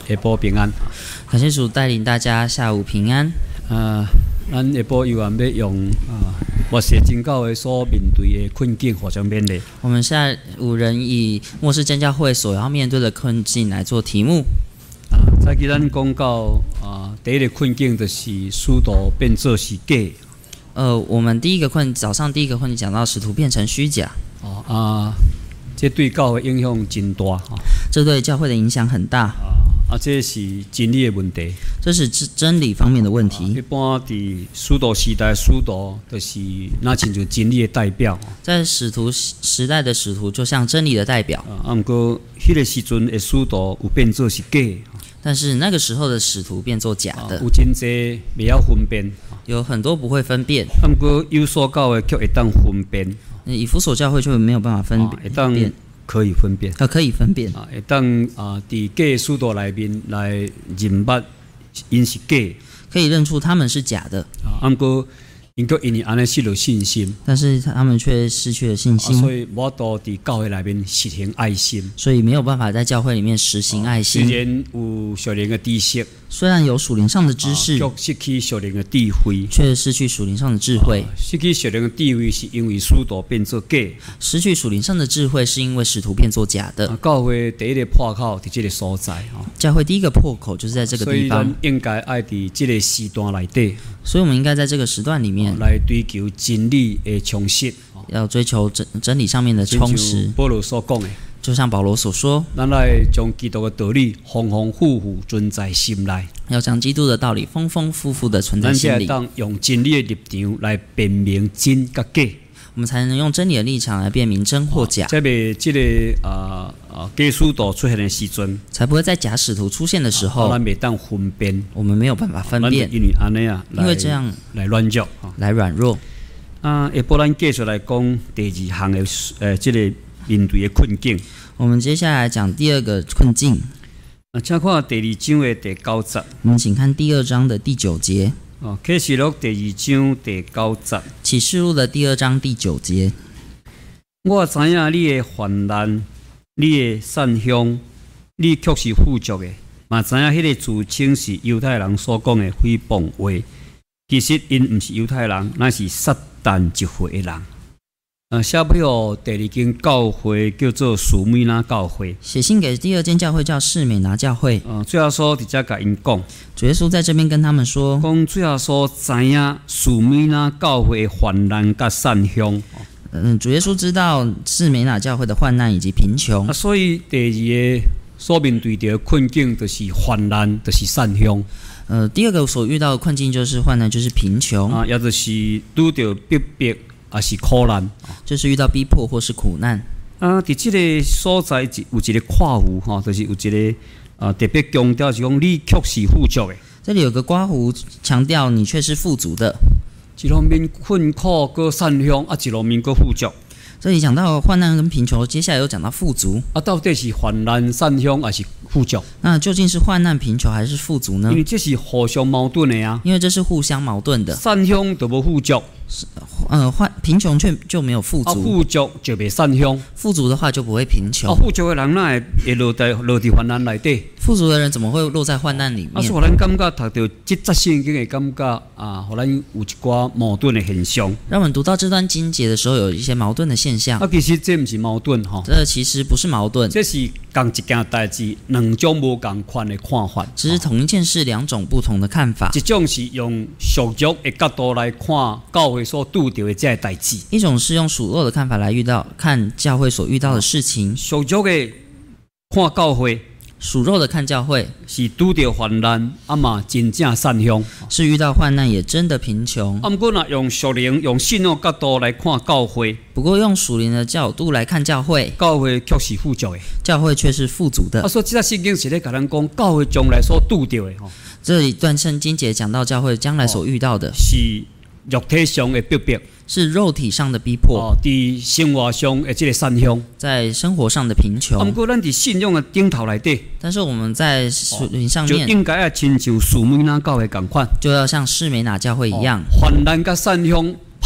下晡平安。 感谢主带领大家下午平安。 咱下晡又要用末世真教会所面对的困境互相勉励。 我们下午人以末世真教会所要面对的困境来做题目。 早起咱讲到第一个困境就是使徒变做是假。 我们早上第一个困境讲到使徒变成虚假。 这对教会影响真大。 这对教会的影响很大。 这是真理的问题。 这是真理方面的问题。 一般伫使徒时代，使徒就是那亲像真理的代表。 在使徒时代的使徒就像真理的代表。 不过迄个时阵的使徒有变做是假。 但是那个时候的使徒变作假的。 有真侪袂晓分辨。 有很多不会分辨。 不过有所教会却会当分辨。 以弗所教会就没有办法分辨。 可以分辨， 可以分辨。 会当伫假使徒内面来认捌因是假， 可以认出他们是假的。 不过因却因为安尼失了信心， 但是他们却失去了信心， 所以无法伫教会内面实行爱心， 所以没有办法在教会里面实行爱心。 虽然有属灵的知识， 虽然有属灵上的知识， 却失去属灵的智慧， 却失去属灵上的智慧。 失去属灵的智慧是因为使徒变做假， 失去属灵上的智慧是因为使徒变作假的。 教会第一个破口在这个所在， 教会第一个破口就是在这个地方， 所以咱应该爱伫这个时段内底。 所以我们应该在这个时段里面来追求真理的充实， 要追求真理上面的充实。 保罗所讲的， 就像保罗所说， 咱来将基督的道理丰丰富富存在心内， 要将基督的道理丰丰富富的存在心里。 咱才当用真理的立场来辨明真甲假， 我们才能用真理的立场来辨明真或假。 才袂这个假使徒出现的时阵， 才不会在假使徒出现的时候， 咱袂当分辨， 我们没有办法分辨， 因为安尼因为这样来软弱， 来软弱。 下晡咱继续来讲第二项的这个面对的困境。 我们接下来讲第二个困境。 请看第二章的第9节。 我们请看第2章的第9节。 启示录第2章第9节。 启示录的第2章第9节。 我知影你的患难，你的善香，你却是富足的。嘛知影迄个自称是犹太人所讲的诽谤话，其实因毋是犹太人，乃是撒旦集会的人。写俾予第2间教会叫做士米那教会。 写信给第2间教会叫士美拿教会。 最后说伫遮甲因讲， 主耶稣在这边跟他们说， 讲最后说知影士米那教会的患难甲善香。 主耶稣知道士美拿教会的患难以及贫穷。 所以第2个所面对的困境就是患难，就是善香。 第2个所遇到的困境就是患难，就是贫穷。 也就是拄到逼迫，也是苦难， 就是遇到逼迫或是苦难。 伫这个所在有一个括弧，就是有一个特别强调是讲你却是富足的。 这里有个括弧强调你却是富足的。 一方面困苦搁善香，一方面搁富足。 这里讲到患难跟贫穷，接下来又讲到富足。 到底是患难善香还是富足？ 那究竟是患难贫穷还是富足呢？ 因为这是互相矛盾的啊。 因为这是互相矛盾的。 善香就无富足， 贫穷却就没有富足。 富足就袂善香。 富足的话就不会贫穷。 富足的人哪会落伫患难内底？ 富足的人怎么会落在患难里面？ 所以咱感觉读到这节圣经的感觉互咱有一寡矛盾的现象。 让我们读到这段经节的时候，有一些矛盾的现象。 其实这不是矛盾这其实不是矛盾， 这是同一件代志，两种无同款的看法。 只是同一件事，两种不同的看法。 一种是用属肉的角度来看教会所拄到的这个代志， 一种是用属肉的看法来看教会所遇到的事情。 属肉的看教会， 属肉的看教会是拄到患难，嘛真正善香， 是遇到患难也真的贫穷。 不过若用属灵、用信仰角度来看教会， 不过用属灵的角度来看教会， 教会却是富足的， 教会却是富足的。 所以这圣经是咧甲咱讲，教会将来所拄到的这一段圣经节讲到教会将来所遇到的是肉体上的逼迫， 是肉体上的逼迫， 在生活上的这个善香， 在生活上的贫穷。 不过咱在信仰的顶头内底， 但是我们在属灵上面就应该要亲像士米那教会同款， 就要像士美拿教会一样， 患难甲善香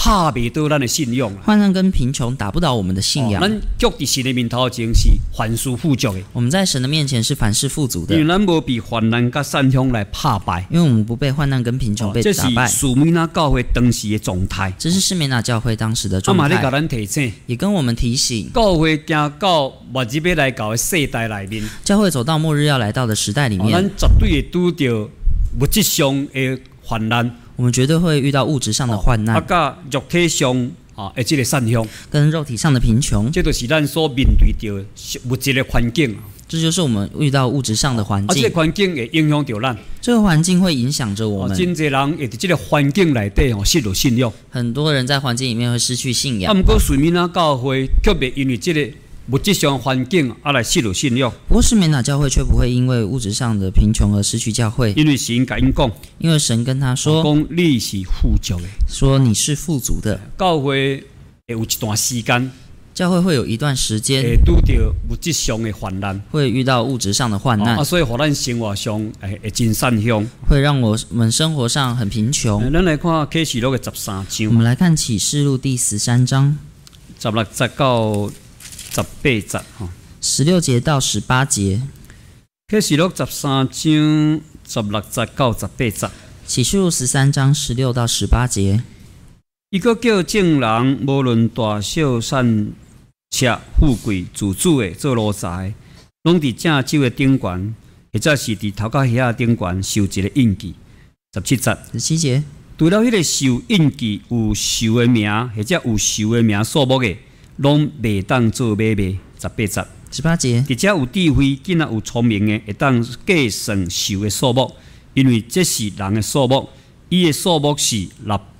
拍袂倒咱的信用啦。 患难跟贫穷打不倒我们的信仰。 咱脚伫神的面头前是凡事富足的， 我们在神的面前是凡事富足的， 因为咱无被患难甲善凶来拍败。 因为我们不被患难跟贫穷被这是打败。 士米那教会当时的状态。 这是士美拿教会当时的状嘛咧甲态， 咱提醒， 也跟我们提醒， 教会行到末日要来到的世代内面， 教会走到末日要来到的时代里咱面， 绝对会拄到物质上的患难， 我们绝对会遇到物质上的患难， 甲肉体上的这个善凶， 跟肉体上的贫穷， 这就是咱所面对着物质的环境。 这就是我们遇到物质上的环这个境。 环境会影响到咱。 这个环境会影响着我们， 真侪人会伫这个环境内底失去信用。 很多人在环境里面会失去信仰。 毋过水面那教会却袂因为这个物质上的环境来失去信用， 不过士美拿教会却不会因为物质上的贫穷而失去教会， 因为神甲因讲， 因为神跟他说讲你是富足的。 说你是富足的。 教会会有一段时间教会会有一段时间会拄到物质上的患难， 会遇到物质上的患难， 所以互咱生活上会真善凶。 会让我们生活上很贫穷。 咱来看启示录的13 我章们来看启示录第13章 16节到18节 16节到18节。 启示录13章16节到18节。 启示录13章16到18节。 伊阁叫众人无论大小善车富贵自主的做奴才，拢伫正酒的顶悬，或者是伫头壳遐的顶悬受一个印记。17节。 17节。 除了迄个受印记有受的名，或者有受的名数目的，拢袂当做买卖。18节。 18节。 伫遮有智慧，竟然有聪明的，会当计算受的数目，因为这是人的数目，伊的数目是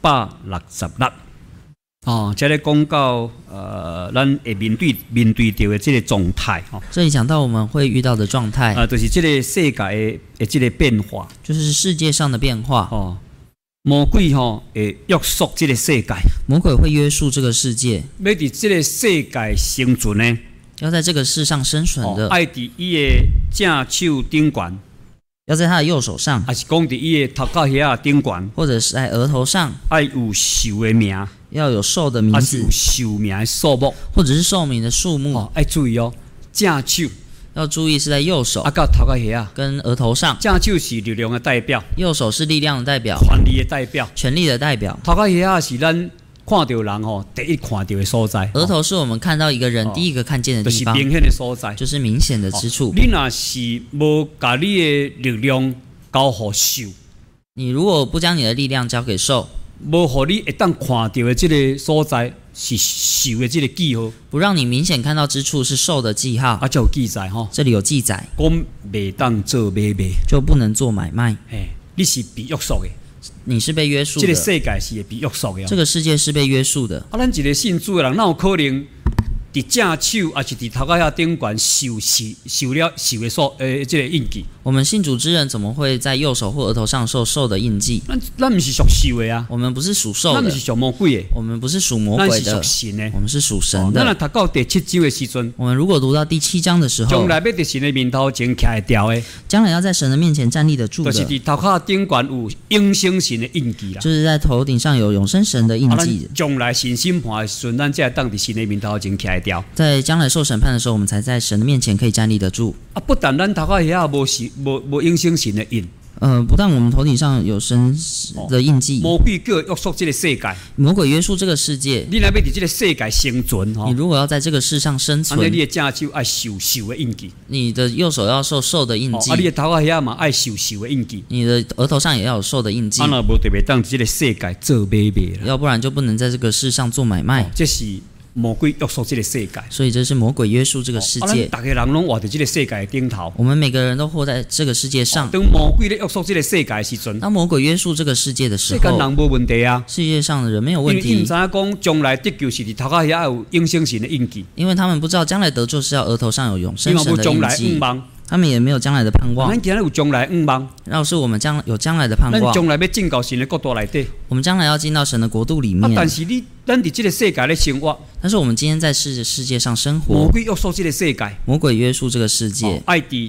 666。这咧讲到咱会面对到的这个状态这里讲到我们会遇到的状态就是这个世界的这个变化， 就是世界上的变化魔鬼会约束这个世界， 魔鬼会约束这个世界， 要伫这个世界生存呢， 要在这个世上生存的， 爱伫伊的正手顶悬， 要在他的右手上， 还是讲伫伊的头壳遐顶悬， 或者是在额头上， 爱有寿的名， 要有寿的名还是字， 有寿命的数目， 或者是寿命的数目， 爱注意正手要注意是在右手到头壳遐， 跟额头上。 正手是力量的代表， 右手是力量的代表， 权力的代表， 权力的代表。 头壳遐是咱看到人第一看到的所在， 额头是我们看到一个人第一个看见的地方， 就是明显的所在， 就是明显的之处。 你若是无把你的力量交予兽， 你如果不将你的力量交给兽， 无互你会当看到的这个所在是兽的这个记号， 不让你明显看到之处是兽的记号， 才有记载这里有记载， 讲袂当做买卖， 就不能做买卖。 你是被约束的， 你是被约束的， 这个世界是会被约束的这个世界是被约束的。 咱一个信主的人，哪有可能伫正手，还是伫头壳遐顶悬受了受的这个印记？ 我们信主之人怎么会在右手或额头上受兽的印记？ 咱不是属兽的啊， 我们不是属兽的， 咱不是属魔鬼的， 我们不是属魔鬼的， 咱是属神的， 我们是属神的。 咱若读到第7章的时阵， 我们如果读到第7章的时候， 将来要伫神的面头前徛会牢的， 将来要在神的面前站立得住的， 就是伫头壳顶悬有永生神的印记啦。 就是在头顶上有永生神的印记。 将来神审判的时阵，咱才会当伫神的面头前徛会牢。 在将来受审判的时候，我们才在神的面前可以站立得住。 不但咱头壳遐无永生神的印， 不但我们头顶上有神的印记， 魔鬼叫约束这个世界， 魔鬼约束这个世界。 你若要伫这个世界生存你如果要在这个世上生存， 你的正手爱受的印记， 你的右手要受兽的印记， 你的头壳遐嘛爱受的印记， 你的额头上也要有兽的印记。 若无特别当这个世界做买卖啦， 要不然就不能在这个世上做买卖。 这是魔鬼约束这个世界， 所以这是魔鬼约束这个世界。 大家人拢活在这个世界的顶头， 我们每个人都活在这个世界上。 当魔鬼咧约束这个世界的时阵， 当魔鬼约束这个世界的时候， 世间人无问题啊。 世界上的人没有问题， 因为伊唔知影讲将来得救是伫头壳遐有永生神的印记， 因为他们不知道将来得救是要额头上有永生神的印记。他们也没有将来的盼望。 咱今日有将来望， 要是我们有将来的盼望， 咱将来要进到神的国度内底， 我们将来要进到神的国度里面。 但是咱伫这个世界咧生活， 但是我们今天在世界上生活， 魔鬼约束这个世界， 魔鬼约束这个世界， 爱伫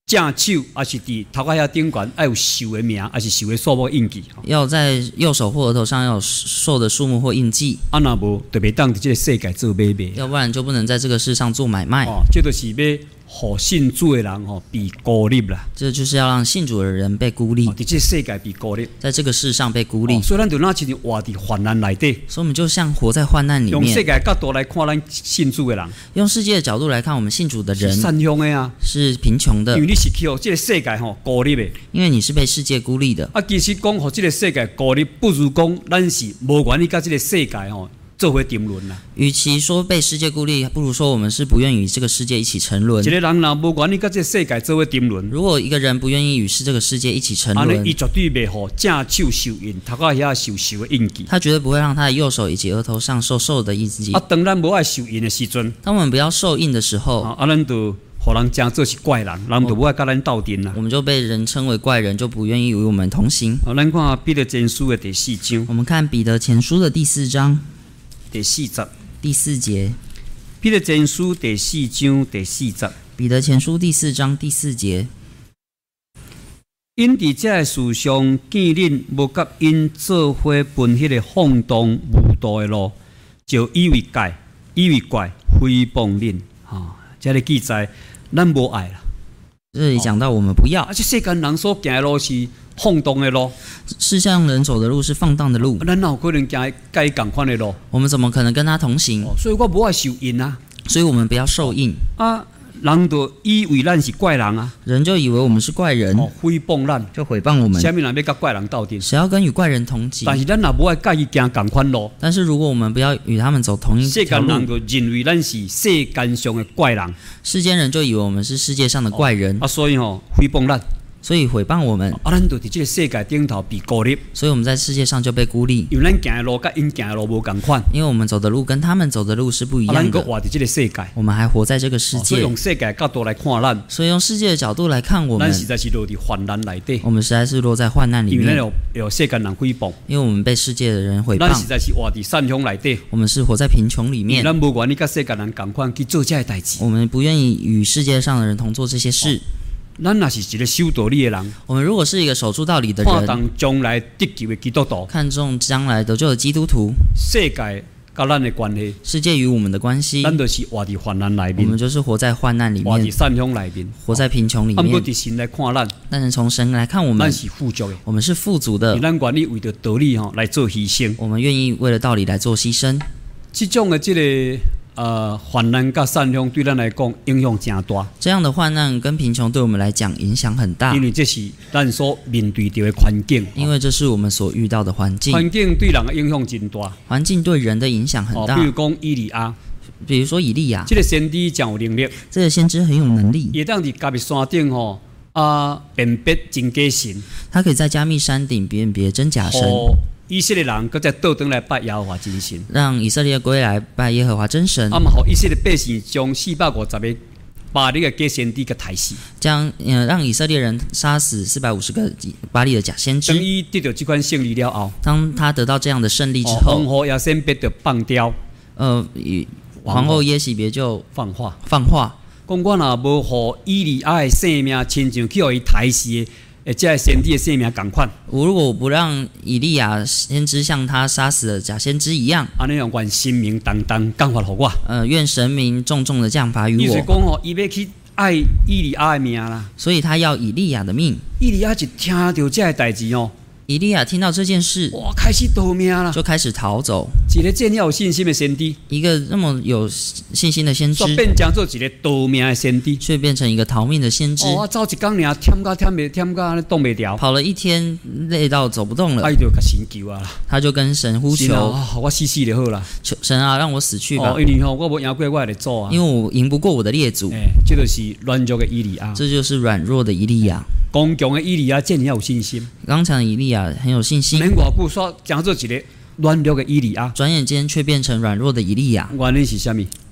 正手还是伫头壳遐顶悬，要有寿的名，还是寿的数目印记。 要在右手或额头上要有寿的数目或印记。 若无，就袂当伫这个世界做买卖。 要不然就不能在这个世上做买卖。 这就是要互信主的人被孤立啦。 这就是要让信主的人被孤立。 伫这世界被孤立， 在这个世上被孤立。 所以咱就那亲像活伫患难内底。 所以我们就像活在患难里面。 用世界角度来看咱信主的人， 用世界的角度来看我们信主的人， 是善良的啊， 是贫穷的。 因为你是去这个世界孤立的， 因为你是被世界孤立的。 其实讲互这个世界孤立，不如讲咱是无愿意甲这个世界做伙沉沦啦。 与其说被世界孤立，不如说我们是不愿意与这个世界一起沉沦。 一个人若无愿意甲这个世界做伙沉沦， 如果一个人不愿意与这个世界一起沉沦， 伊绝对袂互正手受印，头壳遐受寿的印记。 他绝对不会让他的右手以及额头上受寿的印记。 当咱无爱受印的时阵， 当我们不要受印的时候， 咱就互人讲做是怪人，人就无爱甲咱斗阵啦。 我们就被人称为怪人，就不愿意与我们同行。 咱看彼得前书的第4章。 我们看彼得前书的第4章第40 第4节。 彼得前书第4章第40。 彼得前书第4章第4节。 因伫这个事上见恁无甲因做伙奔迄个放荡无道的路，就以为怪，诽谤恁。这个记载咱无爱啦。 这里讲到我们不要。 这世间人所行的路是放荡的路， 世上人走的路是放荡的路。 咱哪有可能行甲伊同款的路？ 我们怎么可能跟他同行？ 所以我无爱受印啊。 所以我们不要受印啊。人就以为咱是怪人啊， 人就以为我们是怪人， 诽谤咱， 就诽谤我们。 啥物人要甲怪人斗阵？ 谁要跟与怪人同行？ 但是咱若无爱甲伊行同款路， 但是如果我们不要与他们走同一条路， 世间人就认为咱是世间上的怪人， 世间人就以为我们是世界上的怪人所以诽谤咱。 所以诽谤我们， 咱就伫这个世界顶头被孤立， 所以我们在世界上就被孤立。 因为咱行的路甲因行的路无同款， 因为我们走的路跟他们走的路是不一样的。 咱搁活伫这个世界， 我们还活在这个世界， 所以用世界角度来看咱， 所以用世界的角度来看我们， 咱实在是落伫患难内底。 我们实在是落在患难里面， 因为咱有世间人诽谤， 因为我们被世界的人诽谤。 咱实在是活伫善良内底， 我们是活在贫穷里面。 咱无愿意甲世间人同款去做这些代志， 我们不愿意与世界上的人同做这些事。 咱若是一个守道理的人， 我们如果是一个守住道理的人， 看重将来得救的基督徒， 看重将来得救的基督徒， 世界甲咱的关系， 世界与我们的关系， 咱就是活伫患难里面， 我们就是活在患难里面， 活伫善良里面， 活在贫穷里面。 不过伫神来看咱， 但是从神来看我们， 咱是富足的， 我们是富足的， 咱愿意为着道理来做牺牲， 我们愿意为了道理来做牺牲。 这种的患难甲善良对咱来讲影响真大。 这样的患难跟贫穷对我们来讲影响很大， 因为这是咱所面对到的环境。 因为这是我们所遇到的环境。 环境对人的影响真大。 环境对人的影响很大。 比如讲以利亚， 比如说以利亚， 这个先知真有能力， 这个先知很有能力， 也当伫加密山顶辨别真假神。 他可以在加密山顶辨别真假神。 以色列人搁再倒转来拜耶和华真神， 让以色列归来拜耶和华真神。 嘛，互以色列百姓将450个巴力的假先知给杀死， 让以色列人杀死450个巴力的假先知。 等伊得到这款胜利了后， 当他得到这样的胜利之后， 皇后亚先别就放掉， 皇后耶洗别就放话， 讲我若无互以利亚的性命亲像去互伊杀死的。这先知的性命同款。 如果我不让以利亚先知像他杀死了假先知一样， 安尼样愿神明重重降罚予我。 愿神明重重的降罚于我。 意思讲伊要去爱以利亚的命啦。 所以他要以利亚的命。 以利亚一听到这个代志以利亚听到这件事， 哇，开始逃命了， 就开始逃走。 一个这么有信心的先知， 一个那么有信心的先知， 变成做一个逃命的先知， 却变成一个逃命的先知。 我走一天尔，忝到动不了， 跑了一天，累到走不动了， 他就跟神求啊， 他就跟神呼求， 我死就好了， 神啊，让我死去吧， 因为我无赢过我的主啊， 因为我赢不过我的列祖。 这就是软弱的以利亚， 这就是软弱的以利亚。 刚强的以利亚真有信心， 刚强的以利亚很有信心。 免偌久，讲做一个软弱的以利亚， 转眼间却变成软弱的以利亚。 原因是什么？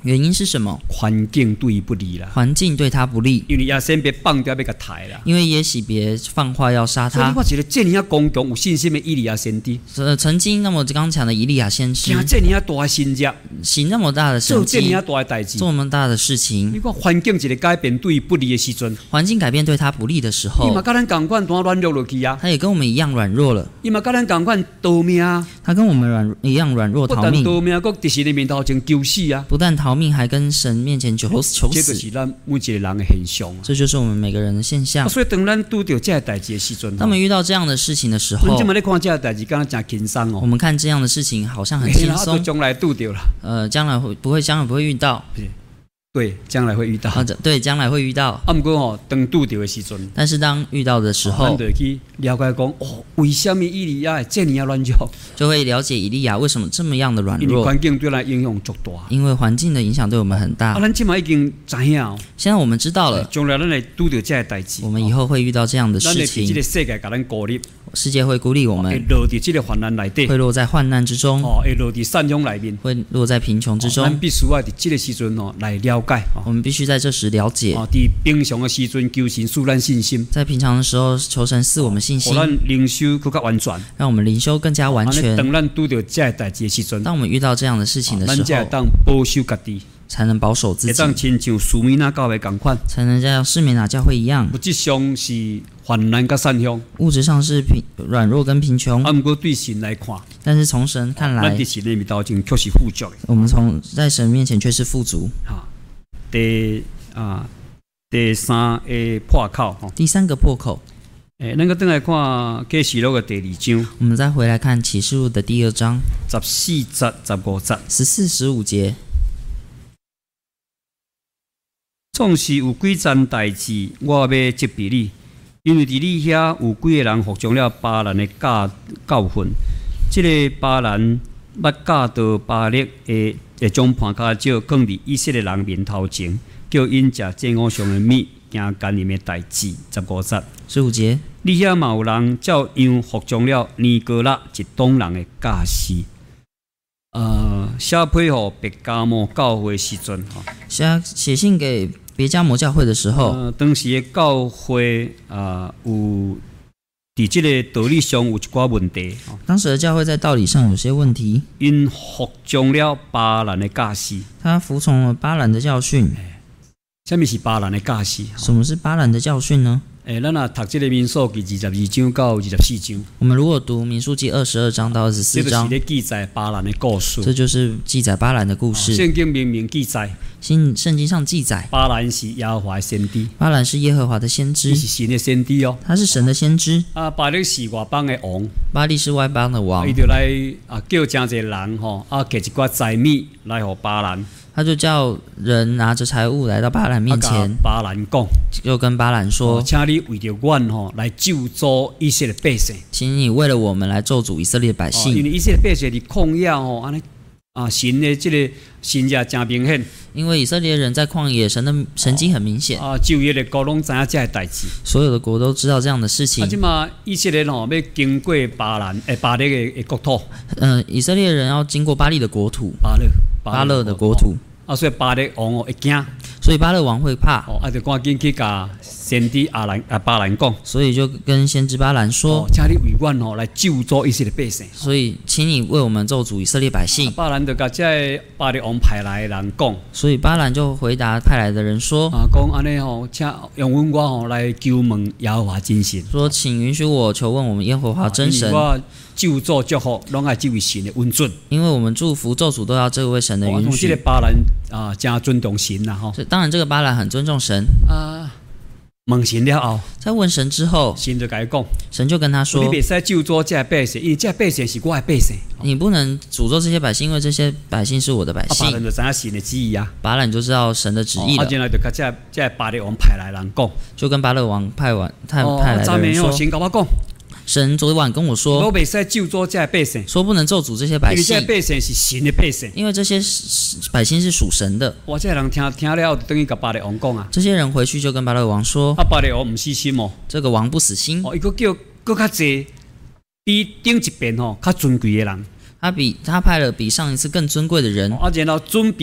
原因是什么？ 环境对伊不利啦。 环境对他不利， 因为亚先别放掉要甲抬啦。 因为耶洗别放话要杀他。 所以我觉得这样公强有信心的以利亚先知， 曾经那么刚强的以利亚先知， 行这样大的神迹， 行那么大的神迹， 做这样大的代志， 做那么大的事情。 你看环境一个改变对伊不利的时阵， 环境改变对他不利的时候， 伊嘛跟咱同款单软弱落去啊。 他也跟我们一样软弱了。 伊嘛跟咱同款逃命啊。 他跟我们一样软弱逃命， 不但逃命，佫伫神的面头前求死啊！ 不但逃命，还跟神面前求死。 这就是咱每一个人的现象。 这就是我们每个人的现象。 所以当咱遇到这代志的时阵， 当我们遇到这样的事情的时候， 我们今在看这代志，敢若真轻松哦。 我们看这样的事情好像很轻松。 将来遇到了。 将来不会遇到。 对，将来会遇到。 对，将来会遇到。 不过当遇到的时阵， 但是当遇到的时候， 咱就去了解讲，为什么以利亚这样软弱？ 就会了解以利亚为什么这么样的软弱。 因为环境对咱影响足大。 因为环境的影响对我们很大。 咱现在已经知影。 现在我们知道了。 将来咱来遇到这代志， 我们以后会遇到这样的事情。 这个世界给咱孤立。 世界会孤立我们， 会落在这个患难内底， 会落在患难之中， 会落在善良里面， 会落在贫穷之中。 咱必须要在这个时阵来了解， 我们必须在这时了解。 在平常的时阵求神赐咱信心， 在平常的时候求神赐我们信心， 让咱灵修更加完全， 让我们灵修更加完全。 当咱遇到这代志的时阵， 当我们遇到这样的事情的时候， 咱才当保守家己。 才能保守自己， 当亲像苏米那教会同款， 才能像士米拿教会一样。 物质上是患难跟善良， 物质上是软弱跟贫穷。 不过对神来看， 但是从神看来， 咱在神的面头前却是富足的。 我们在神面前却是富足。 第三个破口， 第三个破口。 咱个等来看启示录的第2章， 我们再回来看启示录的第2章 14节、15节、 14、15节。 总是有几件代志，我要责备你，因为伫你遐有几个人服从了巴兰的教训。这个巴兰捌教导巴力会将盘骹石放伫以色列人面头前，叫因食祭偶像的米，行奸淫的代志。15节、 15节， 你遐嘛有人照样服从了尼哥拉一党人的教示。写批予别加摩教会时阵， 写信给别加摩教会的时候， 当时的教会有伫这个道理上有一寡问题。 当时的教会在道理上有些问题， 因服从了巴兰的教示， 他服从了巴兰的教训。 什么是巴兰的教示？ 什么是巴兰的教训呢？ 咱若读这个民数记22章到24章， 我们如果读民数记22章到24章， 这就是记载巴兰的故事。 这就是记载巴兰的故事。 圣经明明记载， 圣经上记载， 巴兰是耶和华的先知。 巴兰是耶和华的先知， 是神的先知哦。 他是神的先知。 巴力是外邦的王， 巴力是外邦的王。 伊就来叫真侪人摕一寡财米来给巴兰。 他就叫人拿着财物来到巴兰面前， 巴兰讲， 就跟巴兰说：“ 请你为着阮来救助以色列百姓， 请你为了我们来咒诅以色列百姓。 因为以色列百姓伫旷野安尼神的这个神迹真明显。 因为以色列人在旷野，神的神迹很明显。 周围的国拢知影这代志， 所有的国都知道这样的事情。 即嘛以色列要经过巴力的国土。 以色列人要经过巴力的国土。巴勒的国土。 所以巴力王会惊， 所以巴勒王会怕。 就赶紧去甲先知巴兰讲， 所以就跟先知巴兰说： 请你为阮来救助以色列百姓。 所以，请你为我们咒诅以色列百姓。 巴兰就甲这巴力王派来的人讲， 所以巴兰就回答派来的人说： 讲安尼请用我来求问耶和华真神。说， 请允许我求问我们耶和华真神。 救助祝福，拢爱这位神的恩准。因为我们祝福咒诅都要这位神的允许。 这个巴兰真尊重神啦吼。 当然，这个巴兰很尊重神。 问神了后， 在问神之后， 神就甲伊讲， 神就跟他说：“ 你袂使救助这百姓，因为这百姓是我的百姓。 你不能诅咒这些百姓，因为这些百姓是我的百姓。” 巴兰就知影神的旨意啊。 巴兰就知道神的旨意了。 然后就甲这巴力王派来人讲， 就跟巴勒王派来的人说：“ 神甲我讲。” 神昨晚跟我说， 我袂使救助这百姓， 说不能咒诅这些百姓， 因为这百姓是神的百姓， 因为这些百姓是属神的。 我这人听了，等于甲巴力王讲啊。 这些人回去就跟巴勒王说， 巴力王唔死心哦， 这个王不死心， 伊个叫更较济，比顶一遍较尊贵的人， 他派了比上一次更尊贵的人， 然后准备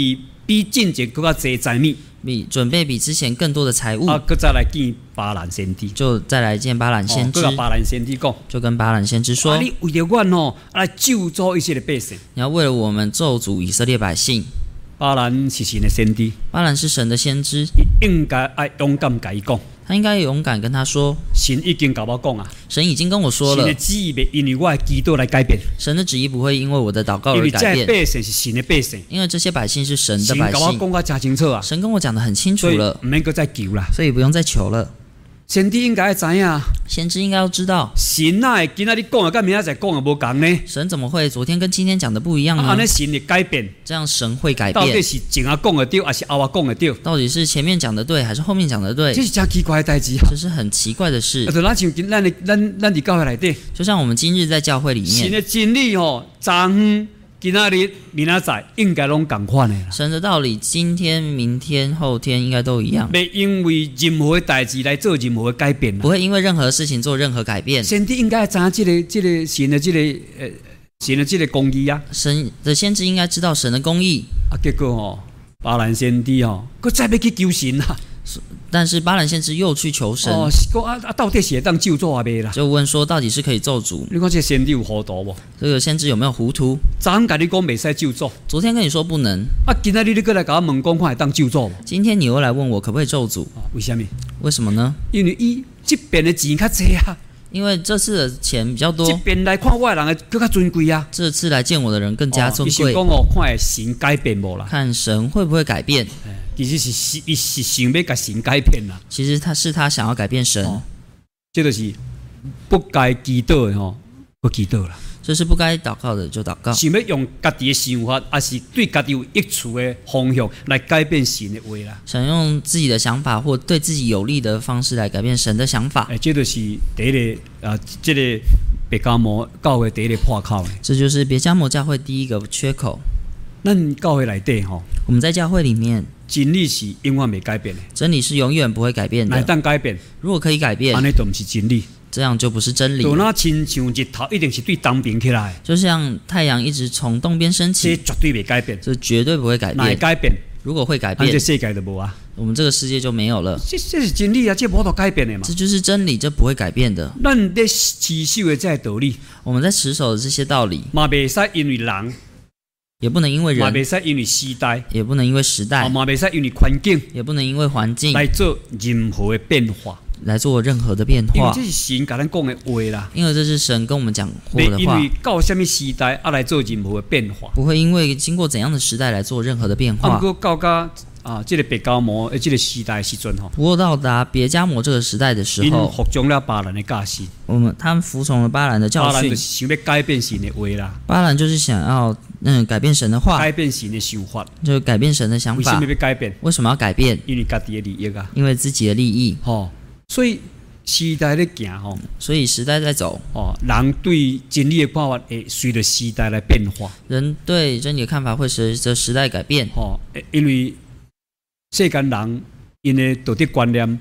比进前更加多财米， 准备比之前更多的财物。 啊，再来见巴兰先知， 就再来见巴兰先知。 巴兰先知讲， 就跟巴兰先知说： 你为了我来救助以色列百姓， 你要为了我们咒诅以色列百姓。 巴兰是神的先知， 巴兰是神的先知， 应该爱勇敢跟他讲。 他应该勇敢跟他说： 神已经跟我讲啊， 神已经跟我说了， 神的旨意袂因为我的祈祷来改变， 神的旨意不会因为我的祷告而改变， 因为这百姓是神的百姓， 因为这些百姓是神的百姓。 神跟我讲得真清楚啊， 神跟我讲得很清楚了， 所以不免再求了， 所以不用再求了。 先知应该知影， 先知应该要知道， 神哪会今仔日讲的跟明仔载讲的无同呢？ 神怎么会昨天跟今天讲的不一样呢？ 安尼神的改变， 这样神会改变， 到底是前啊讲的对，还是后啊讲的对？ 到底是前面讲的对，还是后面讲的对？ 这是真奇怪的代志啊！ 这是很奇怪的事。 就咱像咱伫教会内底， 就像我们今日在教会里面， 神的真理昨昏、今仔日、明仔载应该拢同款的啦。 神的道理，今天、明天、后天应该都一样。 袂因为任何的代志来做任何的改变， 不会因为任何事情做任何改变。 先知应该知这个神的这个公义啊。神的先知应该知道神的公义啊，结果巴兰先知佮再要去求神啊。 但是巴兰先知又去求神， 到底是会当救助啊未啦？ 就问说，到底是可以咒诅？ 你看这先知有糊涂无？ 这个先知有没有糊涂？ 昨天跟你讲袂使救助， 昨天跟你说不能， 今仔日你过来甲我问讲，看会当救助无？ 今天你又来问我可不可以咒诅？ 为什么？ 为什么呢？ 因为伊这边的钱较济啊。 因为这次的钱比较多， 这边来看我的人更加尊贵啊。 这次来见我的人更加尊贵。 你想讲看神改变无啦？ 看神会不会改变？ 其实是想要甲神改变啦。 其实他想要改变神， 这就是不该祈祷的不祈祷啦。 这是不该祷告的就祷告。 想要用家己的想法，还是对家己有益处的方向来改变神的话啦。 想用自己的想法或对自己有利的方式来改变神的想法。 这就是第一个这个别迦摩教会第一个破口的。 这就是别迦摩教会第一个缺口。 咱教会内底我们在教会里面， 真理是永远未改变的。 真理是永远不会改变的。 哪当改变？ 如果可以改变， 安尼就不是真理。 这样就不是真理。 就那亲像日头一定是对东边起来， 就像太阳一直从东边升起， 这绝对未改变， 这绝对不会改变。 哪会改变？ 如果会改变， 这世界就无啊， 我们这个世界就没有了。 这是真理啊，这无得改变的嘛。 这就是真理，这不会改变的。 咱在持守的这道理， 我们在持守的这些道理， 嘛袂使因为人， 也不能因为人， 嘛袂使因为时代， 也不能因为时代， 嘛袂使因为环境， 也不能因为环境来做任何的变化。 来做任何的变化， 因为这是神跟咱讲的话啦。 因为这是神跟我们讲过的话。 因为到什么时代来做任何的变化， 不会因为经过怎样的时代来做任何的变化。 不过到这个别迦摩这个时代的时阵不过到达别迦摩这个时代的时候， 服从了巴兰的教训。 他们服从了巴兰的教训。 巴兰就是想要改变神的话啦。 巴兰就是想要改变神的话， 改变神的想法， 就改变神的想法。 为什么要改变？ 为什么要改变？ 因为家己的利益啊。 因为自己的利益。 所以时代在行所以时代在走人对真理的看法会随着时代来变化。 人对真理的看法会随着时代改变因为世间人因的道德观念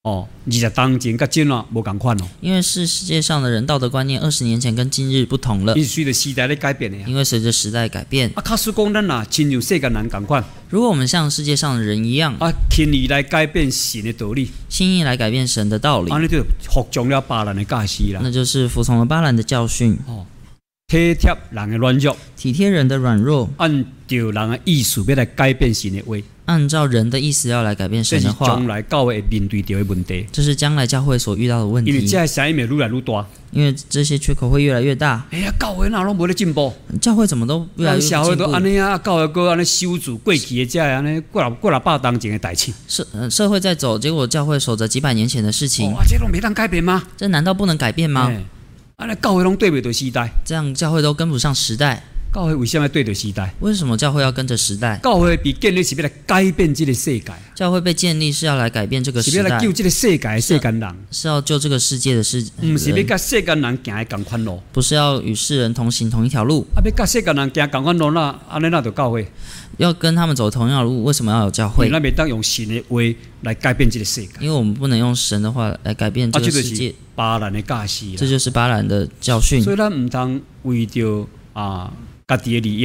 20当前跟今啊无同款因为世界上的人道德观念20年前跟今日不同了， 因随着时代在改变的。 因为随着时代改变假使讲咱啊亲像世间人同款， 如果我们像世界上的人一样轻易来改变神的道理， 轻易来改变神的道理， 安尼就服从了巴兰的教训啦。 那就是服从了巴兰的教训。 体贴人的软弱， 体贴人的软弱， 按照人的意思要来改变神的话， 按照人的意思要来改变神的话， 这是将来教会会面对到的问题。 这是将来教会所遇到的问题。 因为这些声音会越来越大， 因为这些缺口会越来越大。 教会哪拢无咧进步？ 教会怎么都越来越进步？ 社会都安尼教会搁安尼守住过去的这安尼过了百当前的代志。 社会在走，结果教会守着几百年前的事情。 这拢没当改变吗？ 这难道不能改变吗？ 安尼教会拢对不对时代？ 这样教会都跟不上时代。 教会为什么要对着时代？ 为什么教会要跟着时代？ 教会被建立是要来改变这个世界。 教会被建立是要来改变这个时代， 是要来救这个世界的世间人， 是要救这个世界的世人， 不是要跟世间人行的同款路， 不是要与世人同行同一条路。 要跟世间人行同款路，那安尼那就教会。 要跟他们走同样的路，为什么要有教会？ 那没当用神的话来改变这个世界， 因为我们不能用神的话来改变这个世界。 巴兰的教训， 这就是巴兰的教训。 所以咱唔通为着家己的利益，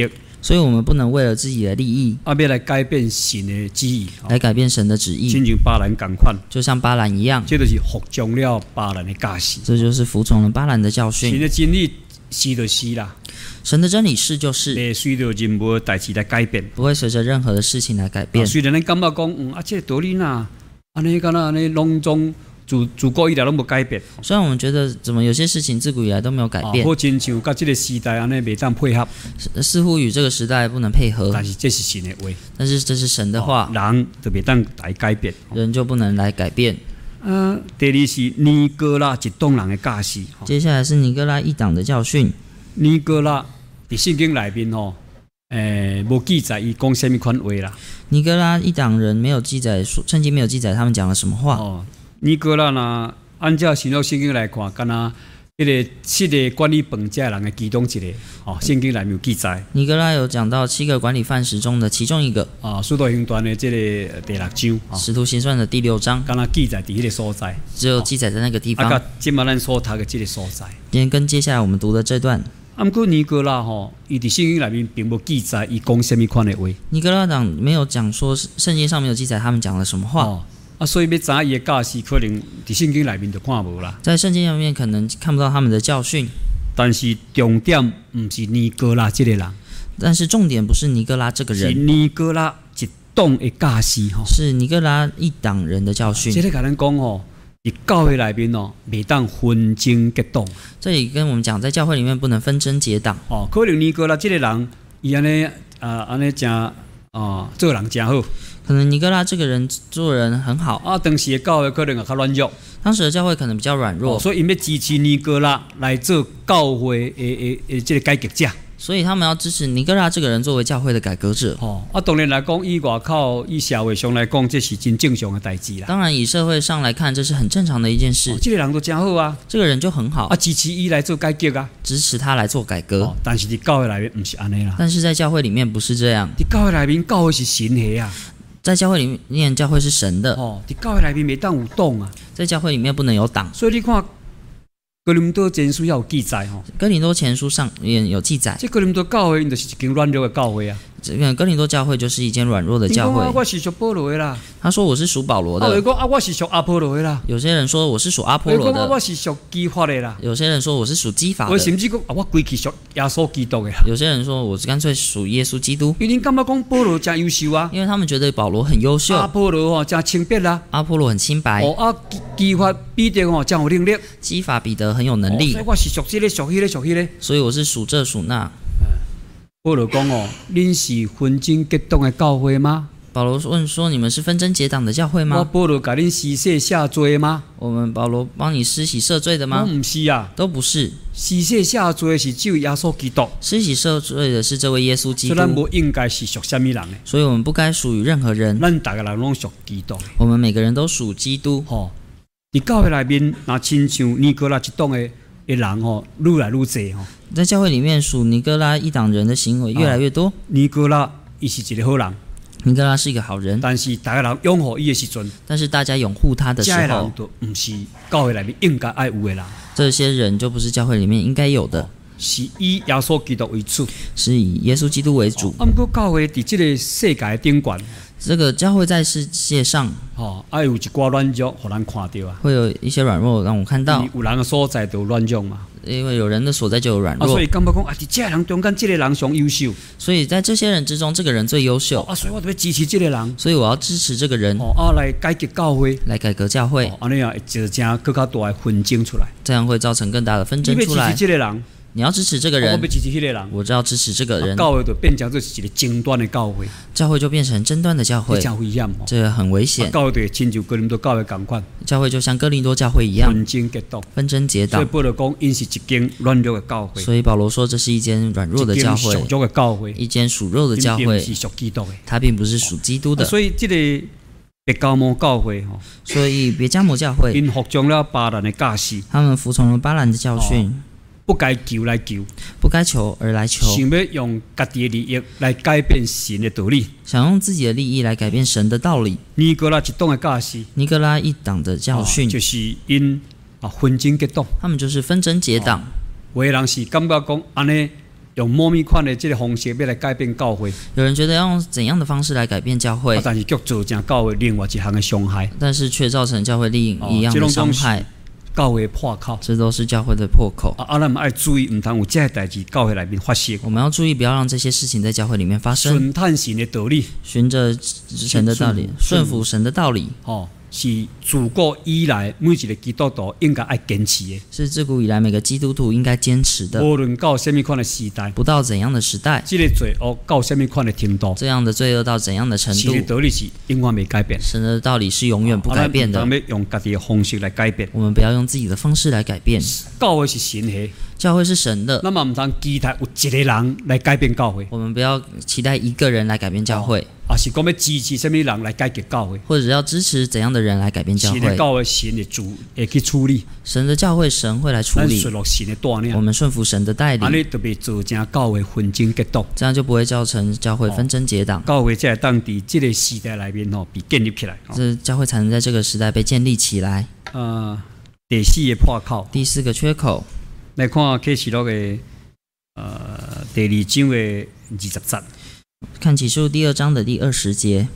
所以我们不能为了自己的利益， 要来改变神的旨意， 来改变神的旨意， 亲像巴兰同款， 就像巴兰一样， 这就是服从了巴兰的教训， 这就是服从了巴兰的教训。 神的真理是就是啦。 神的真理是就是， 袂随着任何代志来改变， 不会随着任何的事情来改变。 虽然咱感觉讲，这个道理呐，安尼敢若安尼拢总自古以来拢无改变。 虽然我们觉得怎么有些事情自古以来都没有改变， 好亲像甲这个时代安尼袂当配合， 似乎与这个时代不能配合。 但是这是神的话， 但是这是神的话， 人就袂当来改变， 人就不能来改变。 第二是尼哥拉一党人的教示。 接下来是尼哥拉一党的教训。 尼哥拉伫圣经内面无记载伊讲什么款话啦。 尼哥拉一党人没有记载，圣经没有记载他们讲了什么话。 尼哥拉呢，按照新约圣经来看，敢若迄个7个管理饭食人的其中一个，圣经内面有记载。 尼哥拉有讲到7个管理饭食中的其中一个。 使徒行传的这个第6章， 使徒行传的第6章， 敢若记载伫迄个所在， 只有记载在那个地方。 甲今麦咱所读的这个所在， 今天跟接下来我们读的这段。 不过尼哥拉伊伫圣经内面并无记载伊讲什么款的话。 尼哥拉党没有讲说，圣经上没有记载他们讲了什么话。 所以要知影伊的教示，可能伫圣经内面就看无啦。 在圣经上面可能看不到他们的教训。 但是重点毋是尼哥拉这个人， 但是重点不是尼哥拉这个人， 是尼哥拉一党的教示是尼哥拉一党人的教训。 这个甲咱讲伫教会内面袂当分争结党。 这里跟我们讲，在教会里面不能分争结党。 可能尼哥拉这个人，伊安尼真做人真好。 可能尼哥拉这个人做人很好当时的教会可能也较软弱， 当时的教会可能比较软弱， 所以因要支持尼哥拉来做教会的这个改革者。 所以他们要支持尼哥拉这个人作为教会的改革者。 当然来讲，以外口以社会上来讲，这是真正常的代志啦。 当然，以社会上来看，这是很正常的一件事。 这个人都真好啊， 这个人就很好支持伊来做改革啊， 支持他来做改革。 但是伫教会内面不是安尼啦。 但是在教会里面不是这样。 伫教会内面，教会是神的啊。 在教会里面，教会是神的。 伫教会内面袂当有党啊。 在教会里面不能有党。 所以你看。哥林多前书也有记载哥林多前书上也有记载。 这哥林多教会就是一间软弱的教会啊。 这个哥林多教会就是一间软弱的教会。 我是属保罗的啦。 他说我是属保罗的。 我是属阿波罗的啦。 有些人说我是属阿波罗的。 我是属基法的啦。 有些人说我是属基法的。 我甚至讲我规气属耶稣基督的啦。 有些人说我干脆属耶稣基督。 因为感觉讲保罗真优秀啊。 因为他们觉得保罗很优秀。 阿波罗真清白啦。 阿波罗很清白。 基法彼得真有能力。 基法彼得很有能力。 所以我是属这个属迄个属迄个。 所以我是属这属那。 保罗讲恁是分争结党的教会吗？ 保罗问说：“你们是分争结党的教会吗？” 我保罗给恁施洗下罪吗？ 我们保罗帮你施洗赦罪的吗？ 不是啊， 都不是。 施洗下罪是只有耶稣基督。 施洗赦罪的是这位耶稣基督。 所以咱不应该是属什么人的。 所以我们不该属于任何人。 咱大家人拢属基督。 我们每个人都属基督。 伫教会内面，那亲像尼哥拉一党的人愈来愈多在教会里面，属尼哥拉一党人的行为越来越多。 尼哥拉伊是一个好人。 尼哥拉是一个好人， 但是大家人拥护伊的时阵， 但是大家拥护他的时候， 这人就不是教会里面应该爱有的人。 这些人就不是教会里面应该有的， 是以耶稣基督为主， 是以耶稣基督为主。 不过教会伫这个世界顶端， 这个教会在世界上， 还有一寡软弱，互咱看到啊， 会有一些软弱让我看到。 有人的所在就有软弱嘛。 因为有人的所在就有软弱， 所以感觉讲伫这人中间，这个人上优秀。 所以在这些人之中，这个人最优秀。 所以我就要支持这个人。 所以我要支持这个人。 来改革教会， 来改革教会。 安尼啊，会造成更加大的纷争出来。 这样会造成更大的纷争出来。 你要支持这个人。 你要支持这个人， 我要支持那个人， 我就要支持这个人。 教会就变成这是一个争端的教会， 教会就变成争端的教会， 这很危险， 这个很危险。 教会就亲像哥林多教会同款， 教会就像哥林多教会一样， 分争结党， 纷争结党。 所以保罗讲，因是一间软弱的教会。 所以保罗说，这是一间软弱的教会， 属肉的教会， 一间属肉的教会， 是属基督的， 它并不是属基督的。 所以这个别加摩教会， 所以别加摩教会， 因服从了巴兰的教示， 他们服从了巴兰的教训。 不该求来求， 不该求而来求， 想要用家己的利益来改变神的道理， 想用自己的利益来改变神的道理。 尼哥拉一党的教示， 尼哥拉一党的教训， 就是因分争结党， 他们就是纷争结党。 有的人是感觉讲安尼用某咪款的这个方式要来改变教会， 有人觉得要用怎样的方式来改变教会， 但是却造成教会另外一项的伤害， 但是却造成教会另一样的伤害。 教会破口， 这都是教会的破口。 咱们要注意，唔通有这些代志教会里面发生。 我们要注意，不要让这些事情在教会里面发生。 顺探神的道理， 循着神的道理，顺服神的道理。 是自古以来每一个基督徒应该爱坚持的， 是自古以来每个基督徒应该坚持的。 无论到什么款的时代， 不到怎样的时代， 这个罪恶到什么款的程度， 这样的罪恶到怎样的程度， 神的道理是永远没改变。 神的道理是永远不改变的。 我们要用家己的方式来改变， 我们不要用自己的方式来改变。 教会是神的， 教会是神的， 那么唔通期待有一个人来改变教会。 我们不要期待一个人来改变教会。 是讲要支持什么人来改革教会， 或者要支持怎样的人来改变教会？ 神的教会神会去处理， 神的教会神会来处理。 顺服神的带领， 我们顺服神的带领， 安尼就袂造成教会纷争结党， 这样就不会造成教会纷争结党。 教会才会当伫这个时代里面被建立起来， 这教会才能在这个时代被建立起来。 第四个破口， 第四个缺口， 来看启示录的第2章的20节。 看启示录第2章的第20节。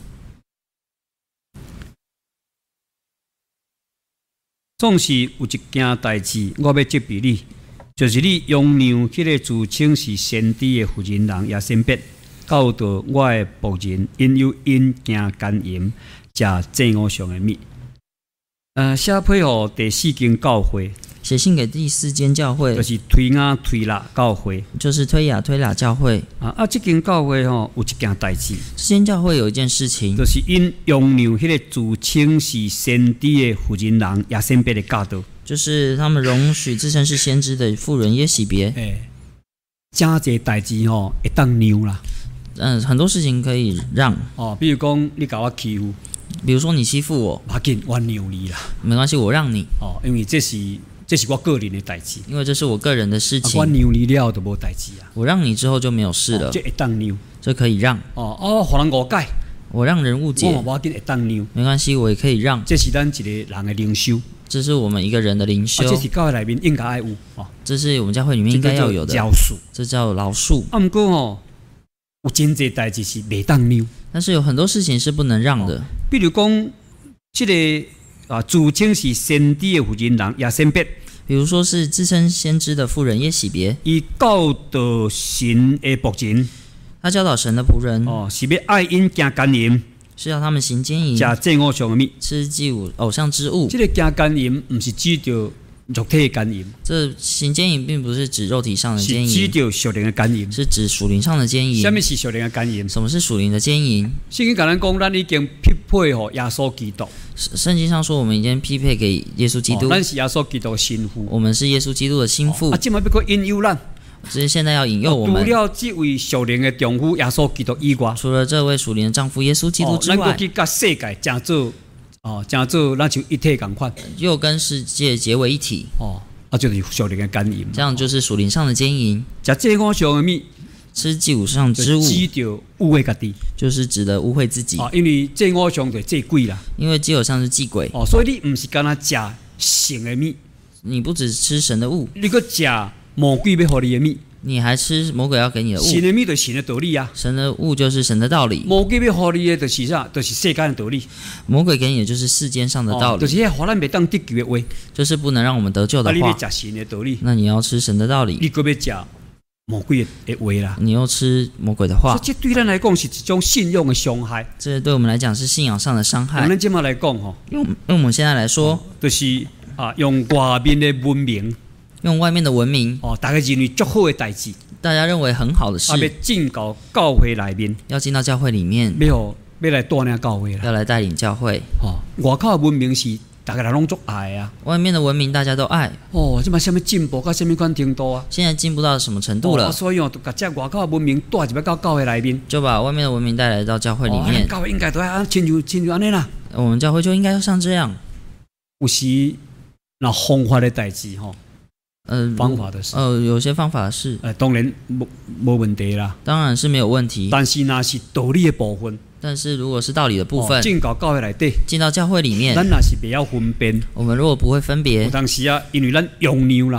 总是有一件代志，我要责备你，就是你容让迄个自称是先知的妇人人也先别教导我的仆人，因有因行奸淫，食祭偶像的物。写配合第4间教会。 写信给第4间教会， 就是推雅推拉教会， 就是推雅推拉教会。 这间教会有一件代志， 这间教会有一件事情， 就是因容让迄个自称是先知的妇人人也先别的教导， 就是他们容许自称是先知的妇人耶洗别。 真侪代志会当让啦。 很多事情可以让。 比如讲你甲我欺负， 比如说你欺负我， 不要紧，我让你啦， 没关系，我让你。 因为这是我个人的代志， 因为这是我个人的事情。 我让你了就无代志啊。 我让你之后就没有事了。 这会当让， 这可以让。 互人误解， 我让人误解， 我无要紧会当让， 没关系，我也可以让。 这是咱一个人的领袖， 这是我们一个人的领袖。 这是教会里面应该要有。 这是我们教会里面应该要有的。这叫饶恕。 不过有真侪代志是袂当让， 但是有很多事情是不能让的。 比如讲，这个自称是先知的妇人人也先别。 比如说是自称先知的妇人耶洗别， 伊教导神的仆人， 他教导神的仆人， 是要爱因行奸淫， 是要他们行奸淫， 食祭偶像的物， 吃祭偶像之物。 这个行奸淫不是指着肉体的奸淫， 这行奸淫并不是指肉体上的奸淫， 是指着属灵的奸淫， 是指属灵上的奸淫。 什么是属灵的奸淫？ 什么是属灵的奸淫？ 圣经跟咱讲，咱已经匹配耶稣基督。 圣经上说，我们已经匹配给耶稣基督。 咱是耶稣基督的心腹， 我们是耶稣基督的心腹。 今麦要搁引诱咱， 只是现在要引诱我们。 除了这位属灵的丈夫耶稣基督以外， 除了这位属灵的丈夫耶稣基督之外， 咱搁去甲世界正做，正做，咱就一体同款， 又跟世界结为一体。 就是属灵的奸淫。 这样就是属灵上的奸淫。 食祭偶像的物， 吃祭偶像之物， 指着污秽家己， 就是指的污秽自己。 因为祭偶像就祭鬼啦。 因为祭偶像是祭鬼。 所以你不是干那食神的物， 你不只吃神的物， 你搁食魔鬼要给你的物。 你还吃魔鬼要给你的物。 神的物就是神的道理啊。 神的物就是神的道理。 魔鬼要给你的就是啥？就是世间的道理。 魔鬼给你的就是世间上的道理。 就是迄咱袂当得救的话， 就是不能让我们得救的话。 你要食神的道理， 那你要吃神的道理。 你搁要食魔鬼的话啦。 你又吃魔鬼的话。 这对咱来讲是一种信用的伤害。 这对我们来讲是信仰上的伤害。 用咱今麦来讲用我们现在来说， 就是用外面的文明。 用外面的文明， 大家认为足好的代志， 大家认为很好的事， 要进到教会里面， 要进到教会里面， 要来带领教会啦， 要来带领教会。 外口的文明是大家拢足爱啊， 外面的文明大家都爱。 这嘛什么进步到什么款程度啊？ 现在进步到什么程度了？ 所以就把这外口的文明带入到教会里面， 就把外面的文明带来到教会里面。 教会应该都要亲像安尼啦。 我们教会就应该要像这样。 有时那方法的代志方法的事， 有些方法是， 当然没问题啦， 当然是没有问题。 但是那是道理的部分， 但是如果是道理的部分， 进到教会里底， 进到教会里面， 咱那是不要分辨。 我们如果不会分别， 有当时因为咱容让啦，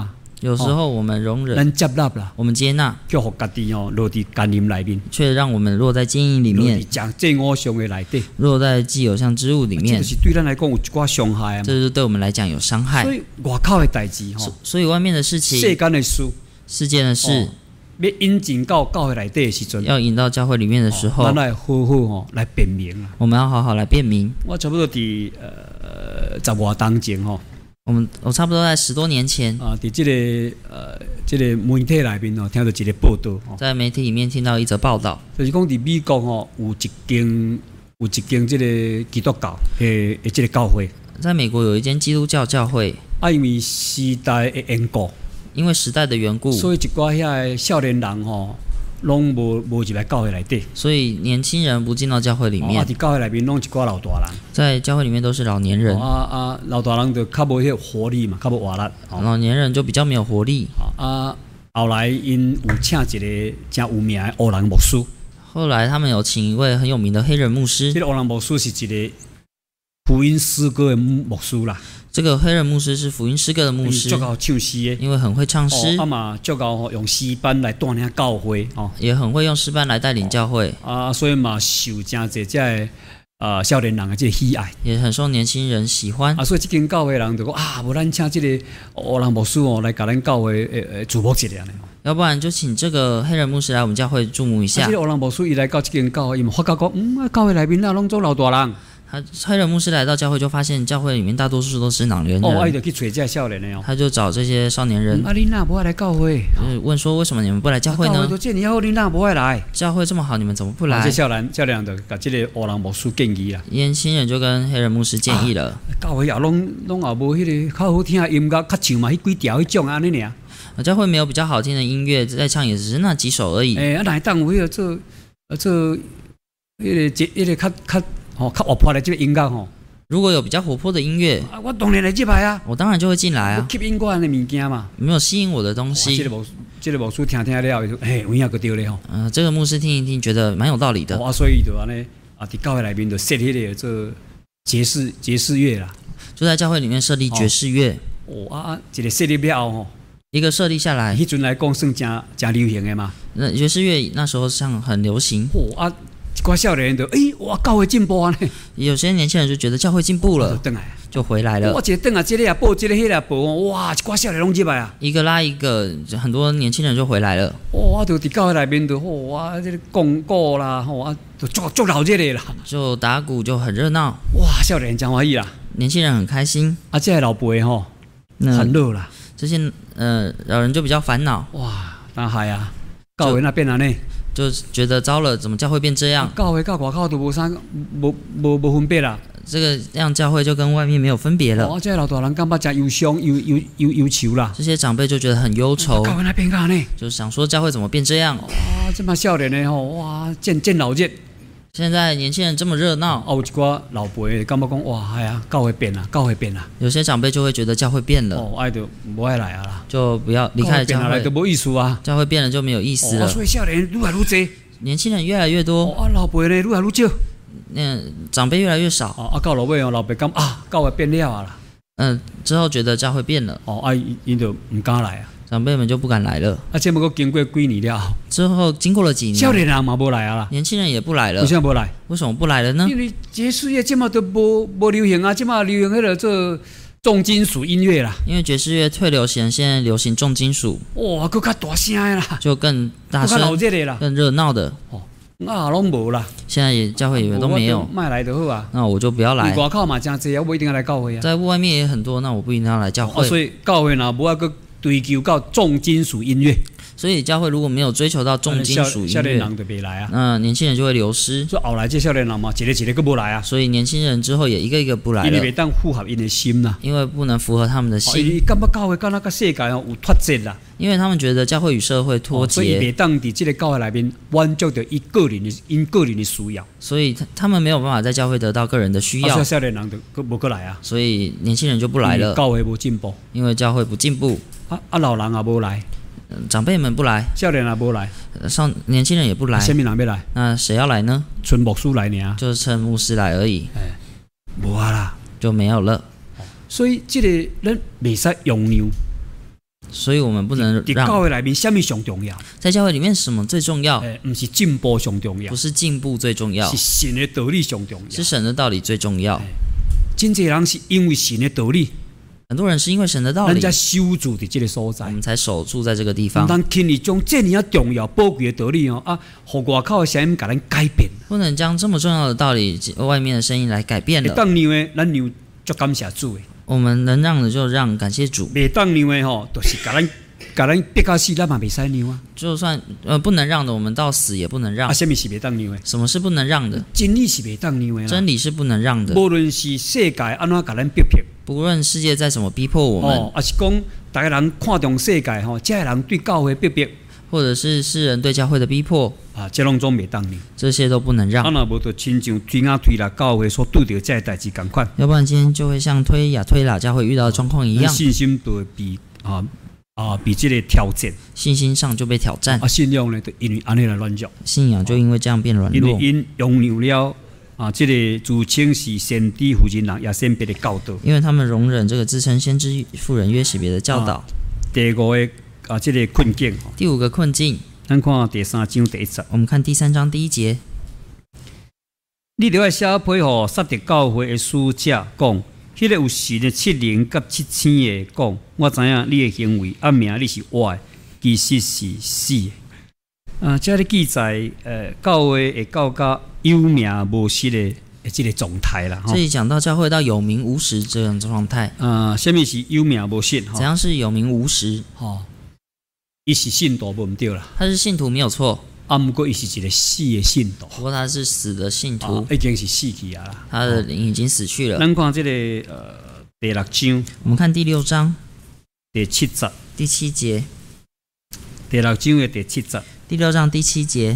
有时候我们容忍， 咱接纳啦， 我们接纳， 叫互家己落伫奸淫里面， 却让我们落在奸淫里面， 落伫这偶像的内底， 落在既偶像之物里面， 这是对咱来讲有一寡伤害啊。 这是对我们来讲有伤害。 所以外口的代志所以外面的事情， 世间的事， 世间的事， 要引进到教会内底的时阵， 要引到教会里面的时候， 咱来好好来辨明啦。 我们要好好来辨明。 我差不多伫10外当前我差不多在10多年前啊，伫这个媒体内面听到一个报道在媒体里面听到一则报道， 就是讲伫美国有一间这个基督教的这个教会， 在美国有一间基督教教会， 因为时代的缘故， 因为时代的缘故， 所以一寡遐少年人拢无入来教会内底， 所以年轻人不进到教会里面。 伫教会内面拢一寡老大人， 在教会里面都是老年人。 老大人就较无迄个活力嘛，较无活力。 老年人就比较没有活力。 后来因有请一个真有名的黑人牧师。 后来他们有请一位很有名的黑人牧师。 这个黑人牧师是一个福音诗歌的牧师啦。 这个黑人牧师是福音诗歌的牧师， 足够唱诗的， 因为很会唱诗， 嘛足够用诗班来带领教会， 也很会用诗班来带领教会， 所以嘛受真侪这少年人的这个喜爱， 也很受年轻人喜欢。 所以这间教会人就讲无咱请这个黑人牧师来给咱教会注目一下呢。 要不然就请这个黑人牧师来我们教会注目一下。 这个黑人牧师伊来到这间教会，伊嘛发觉讲，教会内面拢做老大人。 黑人牧师来到教会，就发现教会里面大多数都是老年人。 他就去找这少年的他就找这些少年人。 你哪不爱来教会？ 问说为什么你们不来教会呢？ 教会都这么好，你哪不爱来？ 教会这么好，你们怎么不来？ 这少年就甲这个黑人牧师建议啦。 年轻人就跟黑人牧师建议了。 教会也拢也无迄个较好听的音乐，较像嘛迄几条迄种安尼尔。 教会没有比较好听的音乐，在唱也只是那几首而已。 哪会当有迄个做迄个较活泼的这个音乐如果有比较活泼的音乐， 我当然来接拍啊！ 我当然就会进来啊。 吸引我的物件嘛， 没有吸引我的东西。 这个牧师听了，有影个对咧吼。 这个牧师听一听，觉得蛮有道理的。 所以就安尼伫教会内面就设迄个做爵士乐啦， 就在教会里面设立爵士乐。 一个设立了后一个设立下来， 迄阵来讲算真流行的嘛。 那爵士乐那时候上很流行。 一寡少年就哇，教会进步啊！ 有些年轻人就觉得教会进步了，就回来了。 我一个等这个也报，这个迄个报，哇！一寡少年拢入来啊， 一个拉一个，很多年轻人就回来了。 哇！就伫教会内面就这个讲鼓啦，就足闹热的啦， 就打鼓就很热闹。 哇！少年真欢喜啦， 年轻人很开心。 这老辈烦恼啦， 这些老人就比较烦恼。 哇！那还啊，教会那变安尼。 就觉得糟了，怎么教会变这样？ 教会跟外口都无分别啦。 这个样教会就跟外面没有分别了。 这老大人感觉真忧伤、忧愁啦。 这些长辈就觉得很忧愁。 教会那变干呢？ 就想说教会怎么变这样？ 这么少年的哇，见老热。 现在年轻人这么热闹， 有一寡老辈感觉讲哇，教会变了，教会变了。 有些长辈就会觉得教会变了， 就不爱来啊啦， 就不要离开教会， 就没意思啊。 教会变了就没有意思了。 所以少年愈来愈多， 年轻人越来越多， 老辈呢愈来愈少， 长辈越来越少。 到老尾老辈讲教会变了啊啦。之后觉得教会变了， 因就唔敢来啊。 长辈们就不敢来了。 这么个经过几年了， 之后经过了几年， 少年人嘛不来啊啦， 年轻人也不来了。 为什么不来？ 为什么不来了呢？ 因为爵士乐这么都不流行啊，这么流行迄个做重金属音乐啦。 因为爵士乐退流行，现在流行重金属。 哇，更加大声的啦， 就更大声、更热闹的。 拢无啦。 现在教会也都没有。 卖来就好啊。 那我就不要来。 外口嘛真济，我不一定要来教会啊。 在外面也很多，那我不一定要来教会。 所以教会若无要去追求到重金属音乐， 所以教会如果没有追求到重金属音乐， 少年人就别来啊。 那年轻人就会流失。 所以后来这少年人嘛，一个都不来啊。 所以年轻人之后也一个一个不来了。 因为袂当符合因的心啦。 因为不能符合他们的心。 伊感觉教会跟那个世界有脱节啦。 因为他们觉得教会与社会脱节， 所以袂当伫这个教会内面满足到因个人的需要。 所以他们没有办法在教会得到个人的需要。 所以少年人就无过来啊。 所以年轻人就不来了。 教会无进步。 因为教会不进步。 老人也无来。 长辈们不来， 少年也无来， 年轻人也不来， 什么人要来？ 那谁要来呢？ 纯牧师来呢？ 就是趁牧师来而已。 无啊啦， 就没有了。 所以这个人袂使用量， 所以我们不能让。 在教会里面，什么上重要？ 在教会里面，什么最重要？ 不是进步上重要， 不是进步最重要， 是神的道理上重要， 是神的道理最重要。 真侪人是因为神的道理， 很多人是因为神的道理， 人家守住在这个所在， 我们才守住在这个地方。 但轻易将这样重要宝贵的道理哦，互外口的声音给咱改变， 不能将这么重要的道理外面的声音来改变了。 当让的，咱让就感谢主的。 我们能让的就让，感谢主。 袂当让的吼，就是甲咱逼到死，咱嘛袂使让啊。 就算不能让的，我们到死也不能让。 什么是袂当让的？ 什么是不能让的？ 真理是袂当让的啦。 真理是不能让的。 无论是世界安怎甲咱逼迫， 不论世界再怎么逼迫我们， 还是讲大家人看重世界吼，这些人对教会逼迫， 或者是世人对教会的逼迫这拢总袂当让。 这些都不能让。 若无就亲像推雅推拉教会所拄着这代志共款。 要不然今天就会像推雅推拉教会遇到的状况一样， 信心就会比这个挑战， 信心上就被挑战。 信仰呢，就因为安尼来软弱， 信仰就因为这样变软弱。 因为因容忍了这个自称是先知妇人人亚先别的教导， 因为他们容忍这个自称先知妇人约洗别的教导。 第五个这个困境， 第五个困境， 咱看第3章第1节。 我们看第3章第1节， 你就要写批予撒狄教会的使者讲。迄个有神的7灵甲7星的讲，我知影你的行为，名你是活的，其实是死的。这个记载，教会会到甲有名无实的这个状态啦。 这里讲到教会到有名无实这样的状态。 什么是有名无实？ 怎样是有名无实？ 伊是信徒无毋对啦， 他是信徒没有错。 不过伊是一个死的信徒。 不过他是死的信徒， 已经是死去啊啦。 他的灵已经死去了。 咱看这个第6章， 我们看第6章第7节。 第7节， 第6章的第7节。 第6章第7节。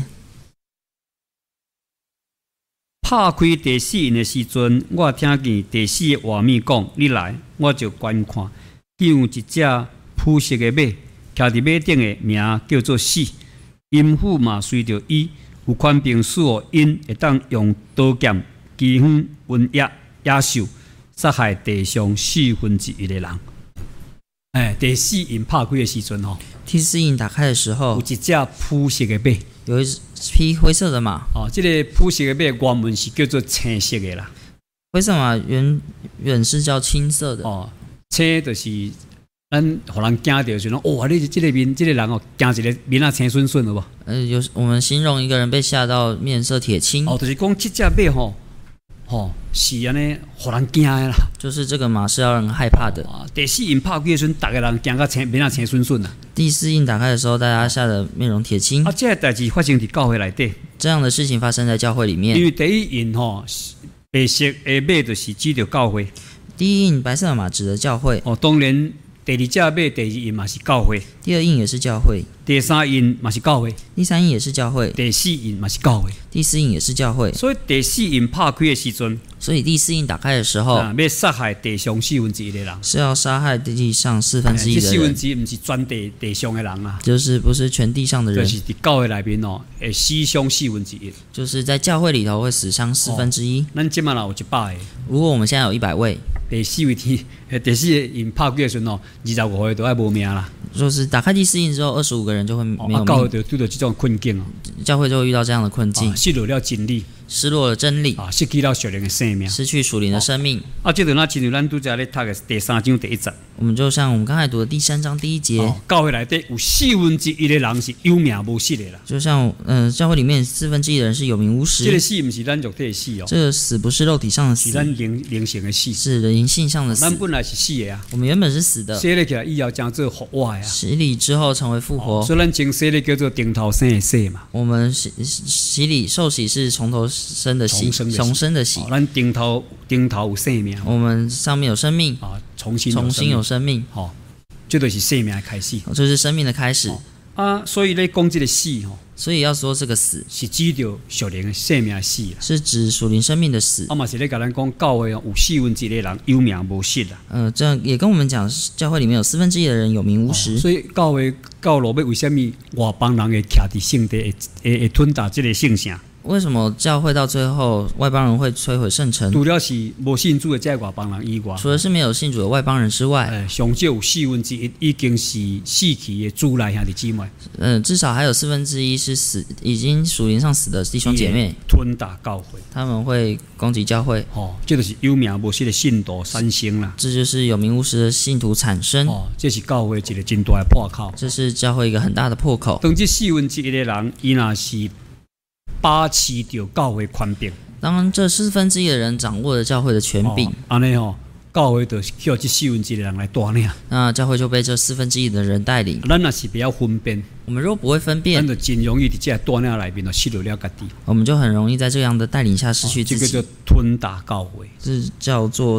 拍开第4印的时阵，我听见第4个画面讲：“你来，我就观看，见有一只铺色的马，徛伫马顶的名叫做死。阴府嘛随着伊有权柄使因会当用刀剑、饥荒、瘟疫、野兽杀害地上1/4的人。”第4印拍开的时阵吼， 第4印打开的时候， 有一只铺色的马， 有一匹灰色的马。 这个铺色的马原文是叫做青色的啦。 灰色马原是叫青色的。 青就是咱互人惊到就讲，你这个人惊一个面青顺顺的无？ 我们形容一个人被吓到面色铁青。 就是讲这只马是安尼互人惊的啦。 就是这个马是要让人害怕的。 第4印拍开的时阵，大家人惊到面青顺顺啦。第 4印打开的时候，大家吓得面容铁青。 这个代志发生伫教会内底。 这样的事情发生在教会里面。 因为第1印白色的马就是指着教会。 第1印白色的马指的教会。 当然。第2只马，第2印嘛是教会， 第2印也是教会， 第3印嘛是教会， 第3印也是教会， 第4印嘛是教会， 第4印也是教会。 所以第4印拍开的时阵， 所以第4印打开的时候， 要杀害地上1/4的人， 是要杀害地上1/4的人。 这1/4不是全地上的人啊， 就是不是全地上的人， 就是在教会里面会死伤1/4， 就是在教会里头会死伤1/4。 咱今嘛有100个， 如果我们现在有100位， 第4印拍开的时阵25个都要无命啦。 就是打开第4印之后，25个人就会没有命。 教会就遇到这种困境教会就会遇到这样的困境， 失落了真理， 失落了真理， 失去了属灵的生命， 失去属灵的生命。 这就那亲像咱拄则咧读的第3章第1节。 我们就像我们刚才读的第3章第1节， 教会内底有1/4的人是有名无实的啦。 就像教会里面1/4的人是有名无实。 这个死不是咱肉体的死这个死不是肉体上的死， 是咱灵性的死， 是灵性上的死。 咱本来是死的啊， 我们原本是死的， 洗礼起来以后将做复活的啊。 洗礼之后成为复活， 所以咱经洗礼叫做顶头生的洗嘛。 我们洗礼受洗是从头生的洗，重生的洗。 咱顶头有生命， 我们上面有生命重新有生命。 这就是生命的开始， 这是生命的开始所以咧讲这个死所以要说这个死是指着属灵的生命的死， 是指属灵生命的死。 嘛是咧甲咱讲教会有1/4的人有名无实啦。 这样也跟我们讲，教会里面有1/4的人有名无实。 所以教会到落尾为什么外邦人会徛伫圣地会吞达这个圣城？ 为什么教会到最后外邦人会摧毁圣城？ 除了是无信主的这外邦人以外， 除了是没有信主的外邦人之外， 上少有1/4已经是死去的主内兄弟姊妹。 至少还有1/4是已经属灵上死的弟兄姐妹。 吞打教会， 他们会攻击教会。 这就是有名无实的信徒产生啦。 这就是有名无实的信徒产生。 这是教会一个真大的破口。 这是教会一个很大的破口。 当这1/4的人，伊若是把持着教会权柄， 当这1/4的人掌握了教会的权柄， 安尼教会就叫这1/4的人来带领， 那教会就被这1/4的人带领。 咱若是不要分辨， 我们如果不会分辨， 咱就真容易在这带领里面就失了家己。 我们就很容易在这样的带领下失去自己。 这个叫吞打教会， 这叫做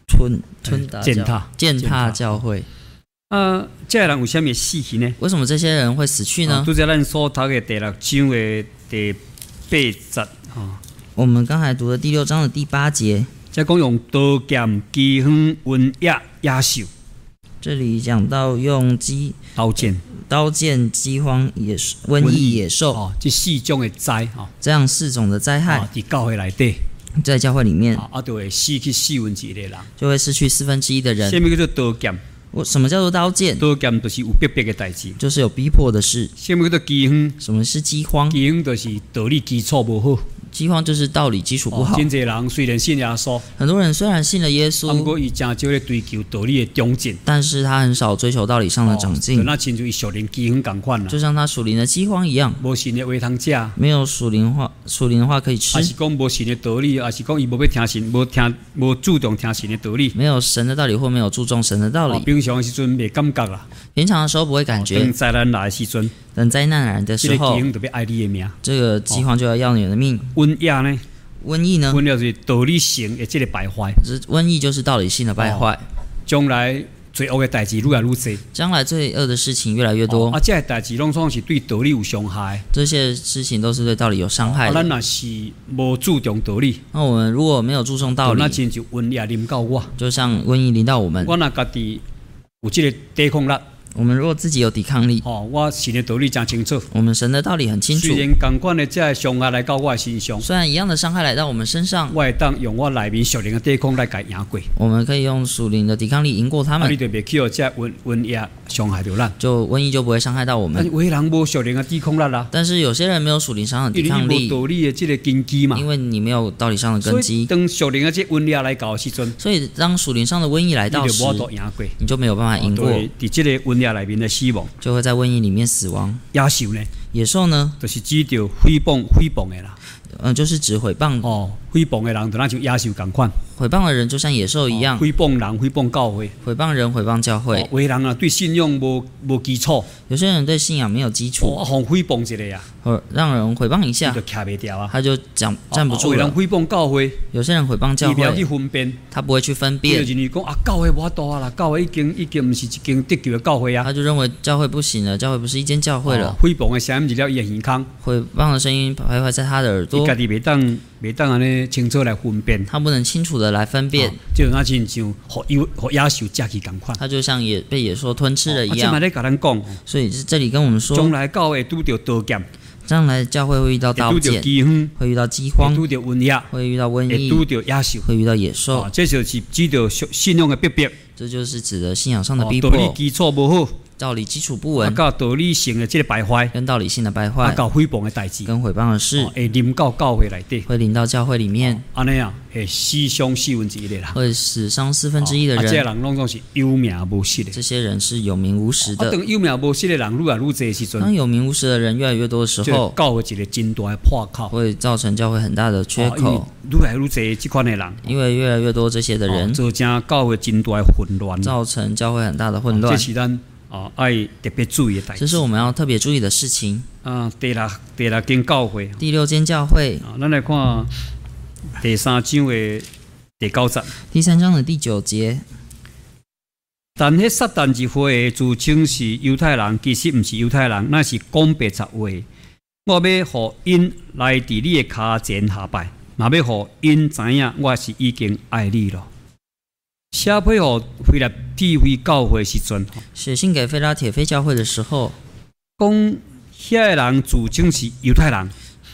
践踏教会。 这人为什么死去呢？ 为什么这些人会死去呢？ 拄则咱所读的第6章的第8节。 我们刚才读的第6章的第8节。 这讲用刀剑、饥荒、瘟疫、野兽。 这里讲到用刀剑、饥荒、瘟疫、野兽， 这4种的灾， 这样4种的灾害， 在教会内底， 在教会里面， 就会失去1/4的人， 就会失去1/4的人。 什么叫做刀剑？ 什么叫做刀剑？ 刀剑就是有逼迫的代志， 就是有逼迫的事。 什么叫做饥荒？ 什么是饥荒？ 饥荒就是道理基础不好。 饥荒就是道理基础不好。 真侪人虽然信耶稣， 很多人虽然信了耶稣， 不过伊真少咧追求道理的长进， 但是他很少追求道理上的长进。 那亲像伊属灵饥荒同款啦， 就像他属灵的饥荒一样， 无神的话通食， 没有属灵的话可以吃， 还是讲无神的道理，还是讲伊无要听神，无主动听神的道理， 没有神的道理或没有注重神的道理。 平常的时阵袂感觉啦， 平常的时候不会感觉， 等灾难来的时阵， 等灾难来的时候， 这个饥荒就要爱你的命， 这个饥荒就要你的命。 瘟疫呢？ 瘟疫呢？ 瘟疫就是道理性的这个败坏。 瘟疫就是道理性的败坏。 将来罪恶的代志愈来愈多， 将来罪恶的事情越来越多。 这些代志拢总是对道理有伤害。 这些事情都是对道理有伤害的。 咱若是无注重道理， 那我们如果没有注重道理， 那真就瘟疫临到我， 就像瘟疫临到我们。 我若家己有这个抵抗力。 我们如果自己有抵抗力， 我神的道理真清楚。 我们神的道理很清楚。 虽然同款的这伤害来到我的身上， 虽然一样的伤害来到我们身上， 我会当用我内面属灵的抵抗来给赢过。 我们可以用属灵的抵抗力赢过他们。 你就袂去这瘟疫伤害到咱， 就瘟疫就不会伤害到我们。 有些人无属灵的抵抗力啦， 但是有些人没有属灵上的抵抗力， 因为你无道理的这个根基嘛。 因为你没有道理上的根基。 当属灵的这瘟疫来到的时阵， 所以当属灵上的瘟疫来到时，你就没有办法赢过。 在这个瘟疫里面的死亡。 就会在瘟疫里面死亡。 野兽呢？ 野兽呢？ 就是指着诽谤的啦。 就是指诽谤。 诽谤的人就那像野兽同款。 诽谤的人就像野兽一样。 诽谤人，诽谤教会。 诽谤人，诽谤教会。 有的人啊，对信仰无基础。 有些人对信仰没有基础。 互诽谤一个呀。 让人诽谤一下， 就徛袂掉啊。 他就站不住了。 有人诽谤教会。 有些人诽谤教会。 伊不要去分辨。他不会去分辨。 就认为讲教会无法度啊啦，教会已经不是一间得救的教会啊。 他就认为教会不行了，教会不是一间教会了。 诽谤的声音入了伊的耳孔。 诽谤的声音徘徊在他的耳朵。 伊家己袂当安尼清楚来分辨。 他不能清楚的来分辨。 就那亲像互野兽食去同款。 他就像被野兽吞吃了一样。 这嘛咧甲咱讲。 所以这里跟我们说， 将来教会拄着刀剑。 将来教会会遇到刀剑，会遇到饥荒， 会遇到瘟疫， 会遇到瘟疫， 会遇到野兽， 会遇到野兽。 这就是指着信仰的逼迫。 这就是指的信仰上的逼迫。 道理基础不好， 道理基础不稳， 跟道理性的这个败坏， 跟道理性的败坏， 跟诽谤的代志， 跟诽谤的事， 会临到教会内底， 会临到教会里面。 安尼啊，会死伤1/4的啦， 会死伤1/4的人。 这些人拢总是有名无实的。 这些人是有名无实的。 当有名无实的人愈来愈多的时阵， 当有名无实的人越来越多的时候， 教会一个真大的破口， 会造成教会很大的缺口。 愈来愈多这款的人， 因为越来越多这些的人， 造成教会真大的混乱， 造成教会很大的混乱。 这是咱爱特别注意的代志。 这是我们要特别注意的事情。 第六间教会， 第6间教会。 咱来看第3章的第9节。 第3章的第9节。 但迄撒旦之会自称是犹太人，其实毋是犹太人，那是讲白贼话。我要互因来伫你的脚前下拜，若要互因知影我是已经爱你了。写批予腓立比非教会时阵， 写信给腓拉铁非教会的时候， 讲遐个人自称是犹太人。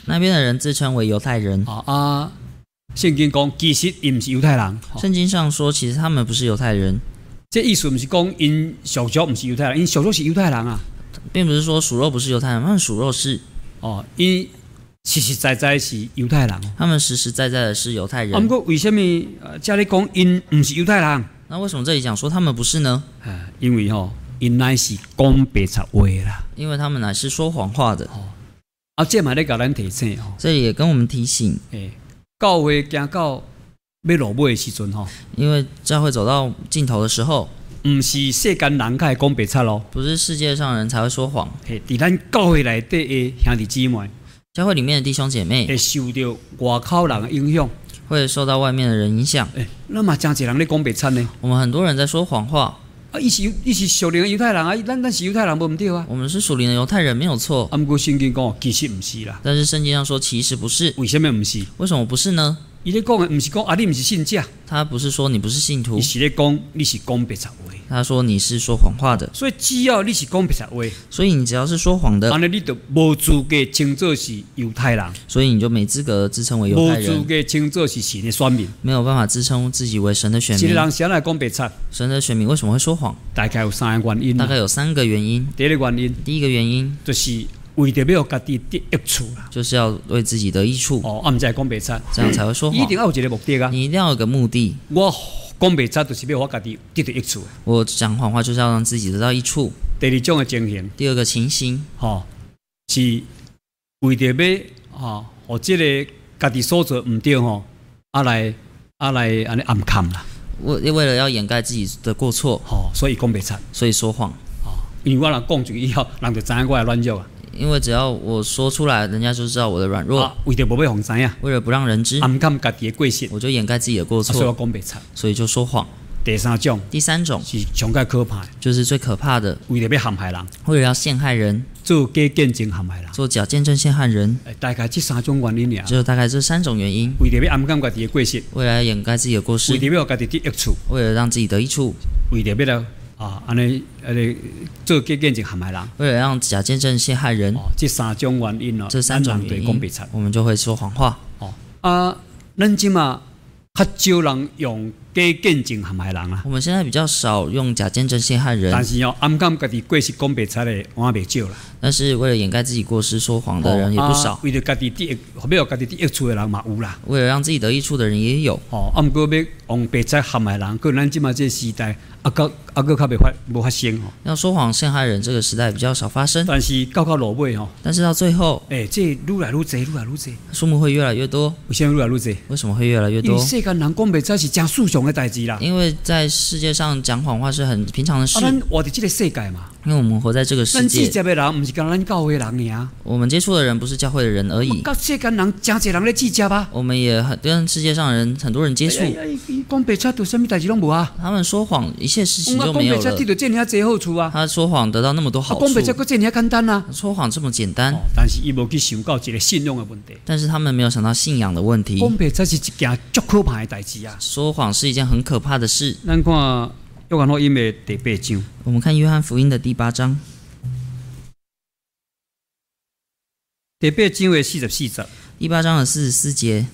那边的人自称为犹太人。 圣经讲其实伊毋是犹太人。 圣经上说，其实他们不是犹太人。 这意思毋是讲因属族毋是犹太人，因属族是犹太人啊， 并不是说属肉不是犹太人，他们属肉是。 因实实在在是犹太人。 他们实实在在的是犹太人。 不过为什么这里讲因毋是犹太人？ 那为什么这里讲说他们不是呢？ 因为因乃是讲白贼话啦。 因为他们乃是说谎话的。 这嘛咧甲咱提醒这里也跟我们提醒。 教会行到要落尾的时阵因为教会走到尽头的时候， 毋是世间人才会讲白贼咯， 不是世界上人才会说谎。 伫咱教会内底的兄弟姊妹， 教会里面的弟兄姐妹会受到外口人的影响， 会受到外面的人影响。 那嘛真侪人咧讲白贼呢。 我们很多人在说谎话。 伊是属灵的犹太人啊，咱是犹太人，无毋对啊。 我们是属灵的犹太人，没有错。 不过圣经讲，其实毋是啦。 但是圣经上说，其实不是。 为什么毋是？ 为什么不是呢？ 伊咧讲的毋是讲你毋是信者， 他不是说你不是信徒， 伊是咧讲你是讲白贼话。 他说你是说谎话的。 所以只要你是讲白贼话， 所以你只要是说谎的， 安尼你就无资格称作是犹太人， 所以你就没资格自称为犹太人， 无资格称作是神的选民， 没有办法自称自己为神的选民。 一个人谁来讲白贼？ 神的选民为什么会说谎？ 大概有3个原因。 大概有3个原因。 第一个原因， 第一个原因就是为着要家己得益处啦， 就是要为自己得益处。 毋才讲白贼， 这样才会说谎。 一定要有一个目的啊！ 你一定要有个目的。 我讲白贼就是要我家己得到益处。 我讲谎话就是要让自己得到益处。 第二种的情形， 第二个情形， 是为着要互这个家己所做毋对来安尼暗藏啦。 为了要掩盖自己的过错， 所以讲白贼， 所以说谎。 因为我若讲一句以后，人就知影我的软弱啊。 因为只要我说出来，人家就知道我的软弱。 为着无要互知影， 为了不让人知， 暗藏家己的过失， 我就掩盖自己的过错， 所以我讲白贼， 所以就说谎。 第三种是上介可怕的， 就是最可怕的， 为了要陷害人， 为了要陷害人， 做假见证陷害人， 做假见证陷害人。 大概这3种原因尔， 就大概这3种原因。 为了要暗藏家己的过失， 为了要掩盖自己的过失， 为了要家己得益处， 为了让自己得益处， 为了要安尼做假见证陷害人， 为了让假见证陷害人。 这3种原因这3种原因，我们就会说谎话。 咱即马较少人用假见证陷害人啊。 我们现在比较少用假见证陷害人， 但是暗藏家己过失讲白贼的，我袂少啦。 但是为了掩盖自己过失说谎的人也不少。 为了家己得，要家己得益处的人嘛有啦。 为了让自己得益处的人也有。 不过要用白贼陷害人，咱即马这时代较无发生要说谎陷害人，这个时代比较少发生。 但是到落尾但是到最后， 这愈来愈多， 数目会越来越多。 为什么愈来愈多？ 为什么会越来越多？ 因为世间人讲白贼是真世常的代志啦。 因为在世界上讲谎话是很平常的事。 咱活在这个世界嘛。 因为我们活在这个世界。 咱接触的人，不是跟咱教会的人尔。 我们接触的人不是教会的人而已。 跟世间人真侪人咧接触啊。 我们也跟世界上的人很多人接触。 讲白贼对什么代志拢无啊？ 他们说谎，一切事情都没有了。 讲白贼得到这么多好处啊。 他说谎得到那么多好处。 讲白贼佫这么简单啊。 说谎这么简单。 但是伊无去想到一个信用的问题。 但是他们没有想到信仰的问题。 讲白贼是一件足可怕的代志啊。 说谎是一件很可怕的事。 咱看约翰福音的第8章。 我们看约翰福音的第8章。 第8章的44节。 第8章的44节。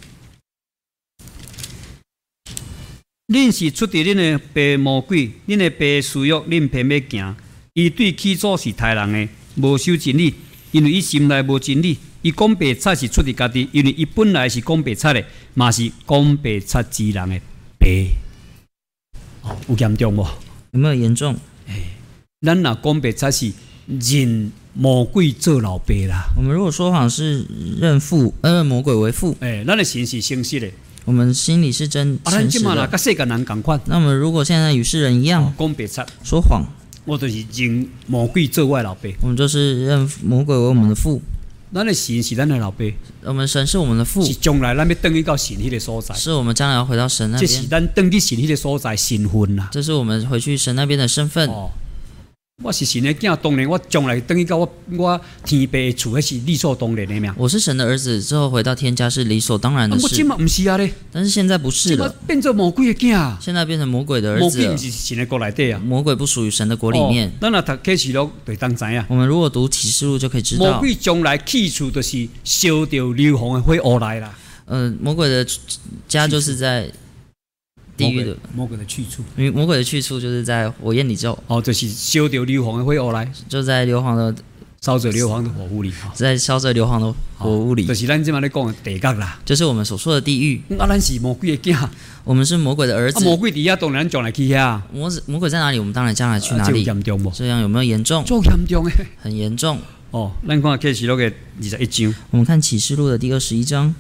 恁是出自恁的爸魔鬼，恁的爸私欲，恁偏要行。伊对起初是杀人的，无守真理，因为伊心内无真理。伊讲白贼是出自家己，因为伊本来是讲白贼的，嘛是讲白贼之人的爸。有严重无？ 有没有严重？ 咱若讲白贼是认魔鬼做老爸啦。 我们如果说谎是认魔鬼为父， 咱的心是诚实的。我们心里是真诚实的。那么，如果现在与世人一样， 讲白贼说谎， 我就是认魔鬼做我的老爸。 我们就是认魔鬼为我们的父。 咱的神是咱的老爸， 我们神是我们的父， 是将来咱要登去到神迄个所在， 是我们将来要回到神那边。 这是咱登去神迄个所在身份啦。 这是我们回去神那边的身份。 我是神的囝，当然我将来等于到我天父的厝，那是理所当然的嘛。 我是神的儿子，之后回到天家是理所当然的事。 我今嘛不是啊咧， 但是现在不是了， 变做魔鬼的囝， 现在变成魔鬼的儿子了。 魔鬼不是神的国内底啊， 魔鬼不属于神的国里面。 咱若读启示录就当知影。 我们如果读启示录就可以知道， 魔鬼将来去处就是烧掉硫磺的火乌来啦。 魔鬼的家就是在地狱的魔鬼的去处， 魔鬼的去处就是在火焰里头。 就是烧掉硫磺的火乌来， 就在硫磺的烧着硫磺的火屋里， 在烧着硫磺的火屋里， 就是咱今嘛咧讲的地狱啦， 就是我们所说的地狱。 咱是魔鬼的囝， 我们是魔鬼的儿子。 魔鬼底下当然将来去遐。 魔鬼在哪里？我们当然将来去哪里？ 严重不？ 这样有没有严重？ 足严重诶， 很严重。 咱看启示录的21章。 我们看启示录的第21章。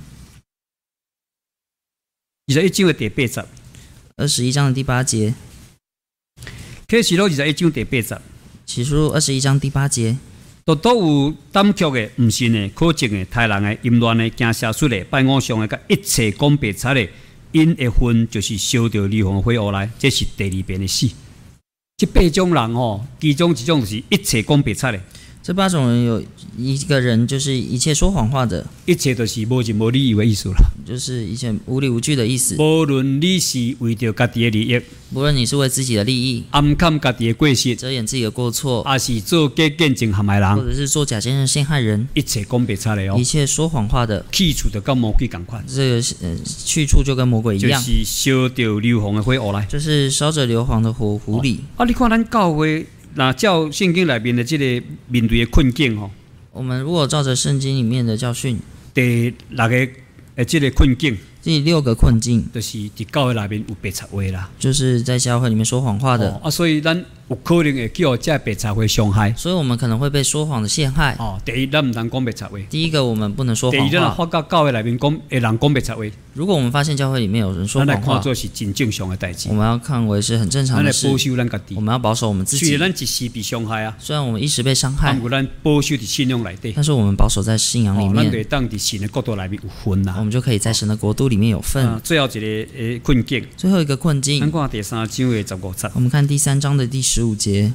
21章的第8节。 21章的第8节。 启示录21章第8节。 启示录21章第8节。 都有胆怯的、唔信的、可憎的、杀人的、淫乱的、行邪术的、拜偶像的，甲一切讲白贼的，因的魂就是烧掉硫磺火乌来，这是第2遍的死。这8种人其中一种就是一切讲白贼的。 这8种人有一个人就是一切说谎话的， 一切都是无情无理由的意思啦， 就是一切无理无据的意思。 无论你是为着家己的利益， 不论你是为自己的利益， 暗藏家己的过失， 遮掩自己的过错， 还是做假见证陷害人， 或者是做假见证陷害人， 一切讲白贼的一切说谎话的， 去处就跟魔鬼同款。 这个去处就跟魔鬼一样， 就是烧掉硫磺的火乌来， 就是烧着硫磺的火狐狸。 你看咱教会。那照圣经里面的这个面对的困境我们如果照着圣经里面的教训， 第6个这个困境， 第6个困境， 就是在教会里面有白贼话啦， 就是在教会里面说谎话的。 所以咱有可能会叫这白贼话伤害， 所以我们可能会被说谎的陷害。 第一，咱唔能讲白贼话。 第一个，我们不能说谎话。 第二，咱发觉教会里面有人讲白贼话， 如果我们发现教会里面有人说谎话， 咱来看作是真正常的代志。 我们要看为是很正常的事。 咱来保守咱家己， 我们要保守我们自己。 虽然咱一时被伤害啊， 虽然我们一时被伤害， 但是咱保守在信仰里底， 但是我们保守在信仰里面， 咱就当在神的国度里面有份啦。 我们就可以在神的国度里面有份。 最后一个困境， 最后一个困境， 咱看第3章的15节。 我们看第3章的第15节。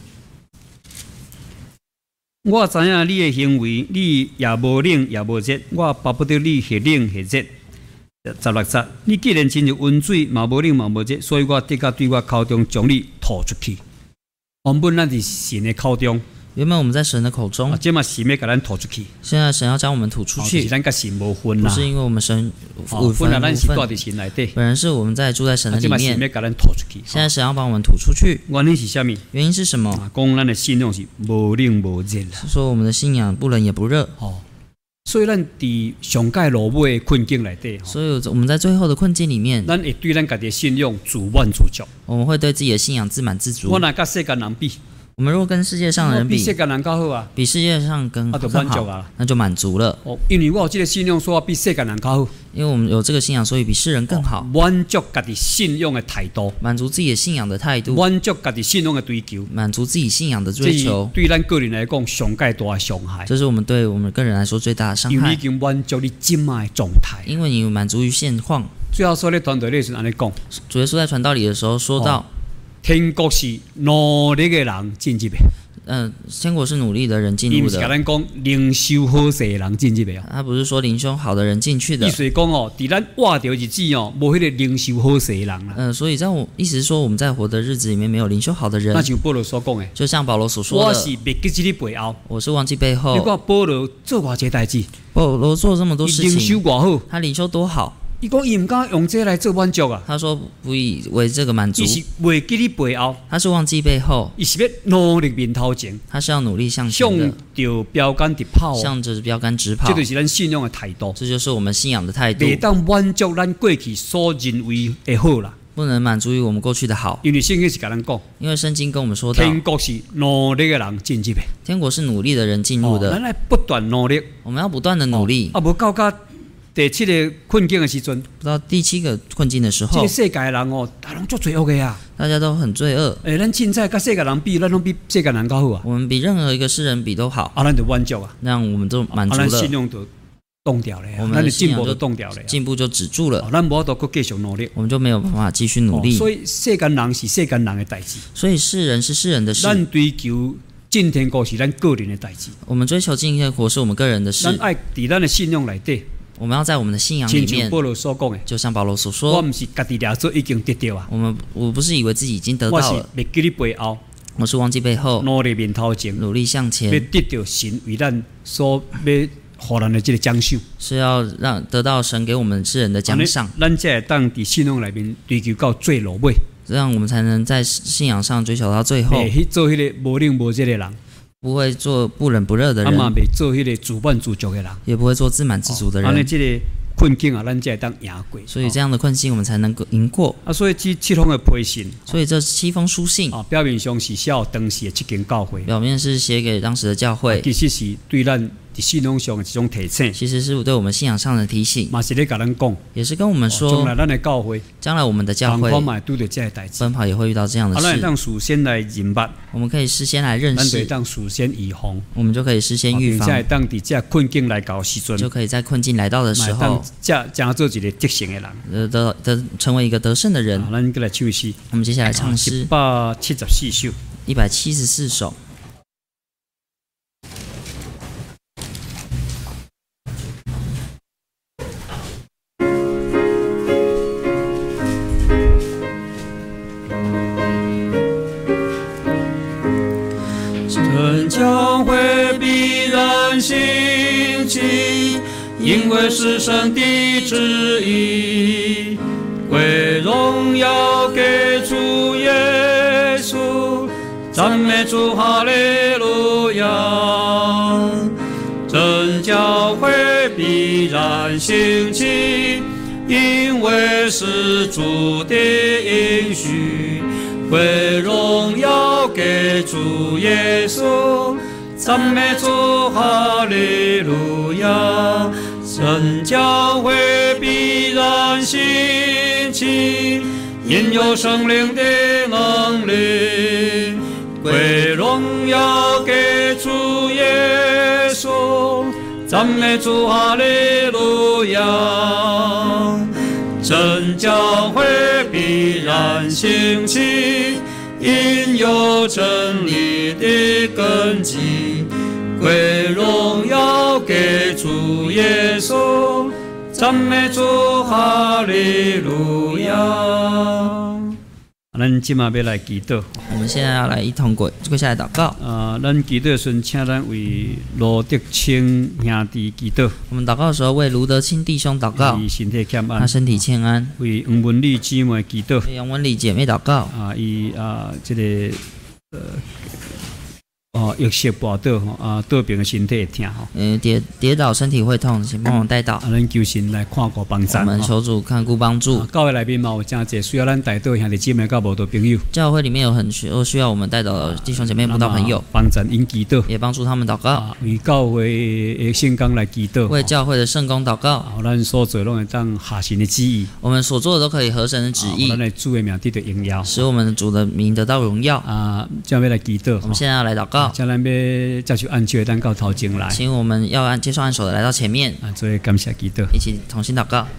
我知影你的行为，你也无冷也无热，我巴不得你或冷或热。16节，你既然亲像温水，嘛无冷嘛无热，所以我得甲对我口中将你吐出去。原本咱伫神的口中， 原本我们在神的口中， 这嘛神要甲咱吐出去。 现在神要将我们吐出去， 是咱甲神无分啦， 不是因为我们神无分， 咱是住伫神内底。 本来是我们在住在神的里面， 这嘛神要甲咱吐出去。 现在神要把我们吐出去， 原因是啥物？ 原因是什么？ 讲咱的信仰是无冷无热啦。 是说我们的信仰不冷也不热。 所以咱伫上界落尾的困境内底， 所以我们在最后的困境里面， 咱会对咱家己的信仰自满自足。 我们会对自己的信仰自满自足。 我若甲世间人比， 我们如果跟世界上的人比世界人较好啊， 比世界上更好，那就满足了。 因为我有这个信仰，所以我比世界人较好。 因为我们有这个信仰，所以比世人更好。 满足家己信仰的态度， 满足自己的信仰的态度， 满足家己信仰的追求， 满足自己信仰的追求。 对咱个人来讲，上界大的伤害。 这是我们对我们个人来说最大的伤害。 因为已经满足你今麦的状态， 因为你满足于现况。 最后说咧，团队里是安尼讲。 主耶稣在传道里的时候说到， 天国是努力的人进入的。 天国是努力的人进入的。 伊毋是甲咱讲灵修好势的人进入的他不是说灵修好的人进去的。 意思是讲伫咱活着日子无迄个灵修好势的人啦。 所以意思是说我们在活的日子里面没有灵修好的人。 那就保罗所讲的， 就像保罗所说的， 我是未记你背后， 我是忘记背后。 你看保罗做偌济代志， 保罗做这么多事情， 灵修偌好， 他灵修多好。 伊讲伊毋敢用这来做满足啊。 他说不以为这个满足。 伊是未记你背后， 他是忘记背后。 伊是要努力面头前， 他是要努力向前的， 向着标杆直跑， 向着标杆直跑。 这就是咱信仰的态度， 这就是我们信仰的态度。 袂当满足咱过去所认为的好啦， 不能满足于我们过去的好。 因为圣经是甲咱讲， 因为圣经跟我们说到， 天国是努力的人进入的， 天国是努力的人进入的。 咱来不断努力， 我们要不断的努力。 无到第7个困境的时阵， 不到第7个困境的时候， 这个世界的人大家拢足罪恶的呀， 大家都很罪恶。 咱凊彩甲世界人比，咱拢比世界人较好啊。 我们比任何一个世人比都好。 咱就满足啊， 那样我们就满足了。 咱信仰就冻掉了， 我们的进步就冻掉了， 进步就止住了。 咱无法度继续努力， 我们就没有办法继续努力。 所以世间人是世间人的代志， 所以世人是世人的事。 咱追求进天国是咱个人的代志。 我们追求进天国是我们个人的事。 咱爱伫咱的信仰内底。 我们要在我们的信仰里面，就像保罗所说， 我不是家己抓做已经得到啊。 我不是以为自己已经得到了， 我是袂记你背后， 我是忘记背后， 努力面头前， 努力向前， 要得到神为咱所要予咱的这个奖赏， 是要让得到神给我们世人的奖赏。 咱才会当伫信仰内面追求到最落尾， 这样我们才能在信仰上追求到最后。 去做迄个无冷无热的人。 不会做不冷不热的人， 嘛袂做迄个自满自足的人， 也不会做自满自足的人。 安尼这个困境啊，咱才会当赢过。 所以这样的困境，我们才能够赢过。 所以这7封的批信， 所以这7封书信表面上是写当时的这间教会， 表面是写给当时的教会， 其实是对咱在信仰上的一种提醒， 其实是对我们信仰上的提醒， 嘛是咧甲咱讲， 也是跟我们说， 将来咱的教会， 将来我们的教会，奔跑也会遇到这样的事。 咱当事先来认捌， 我们可以事先来认识， 咱就当事先预防， 我们就可以事先预防， 并且当伫这困境来到时阵， 就可以在困境来到的时候， 将做一个得胜的人，成为一个得胜的人。 咱再来唱诗， 我们接下来唱诗 174首 ，174首。 教会必然兴起，因为是神的旨意。归荣耀给主耶稣，赞美主哈利路亚。真教会必然兴起，因为是主的应许。归荣耀给主耶稣，赞美主哈利路亚。真教会必然兴起，因有圣灵的能力。归荣耀给主耶稣，赞美主哈利路亚。真教会必然兴起，因有真理的根基。归荣耀给主耶稣，赞美主哈利路亚。咱今嘛要来祈祷， 我们现在要来一同跪下来祷告。 咱祈祷时，请咱为罗德清兄弟祈祷。 我们祷告的时候，为卢德清弟兄祷告，他身体欠安。 为杨文丽姊妹祈祷， 为杨文丽姐妹祷告。 这个玉石跋倒倒病的身体会痛跌倒身体会痛，请帮忙带祷。 咱求神来看顾帮助。 我们求主看顾帮助。 教会内面嘛有真侪需要咱带祷兄弟姐妹甲无道朋友。 教会里面有很多需要我们带祷的弟兄姐妹、慕道朋友， 帮助因祈祷， 也帮助他们祷告。 为教会的圣工来祈祷， 为教会的圣工祷告。 咱所做拢会当合神的旨意。 我们所做的都可以合神的旨意。 咱的主的名得到荣耀， 使我们主的名得到荣耀。 将要来祈祷。 我们现在要来祷告。 将咱要接受按手的，咱到头前来。 请我们要接受按手的来到前面， 做感谢祈祷， 一起同心祷告。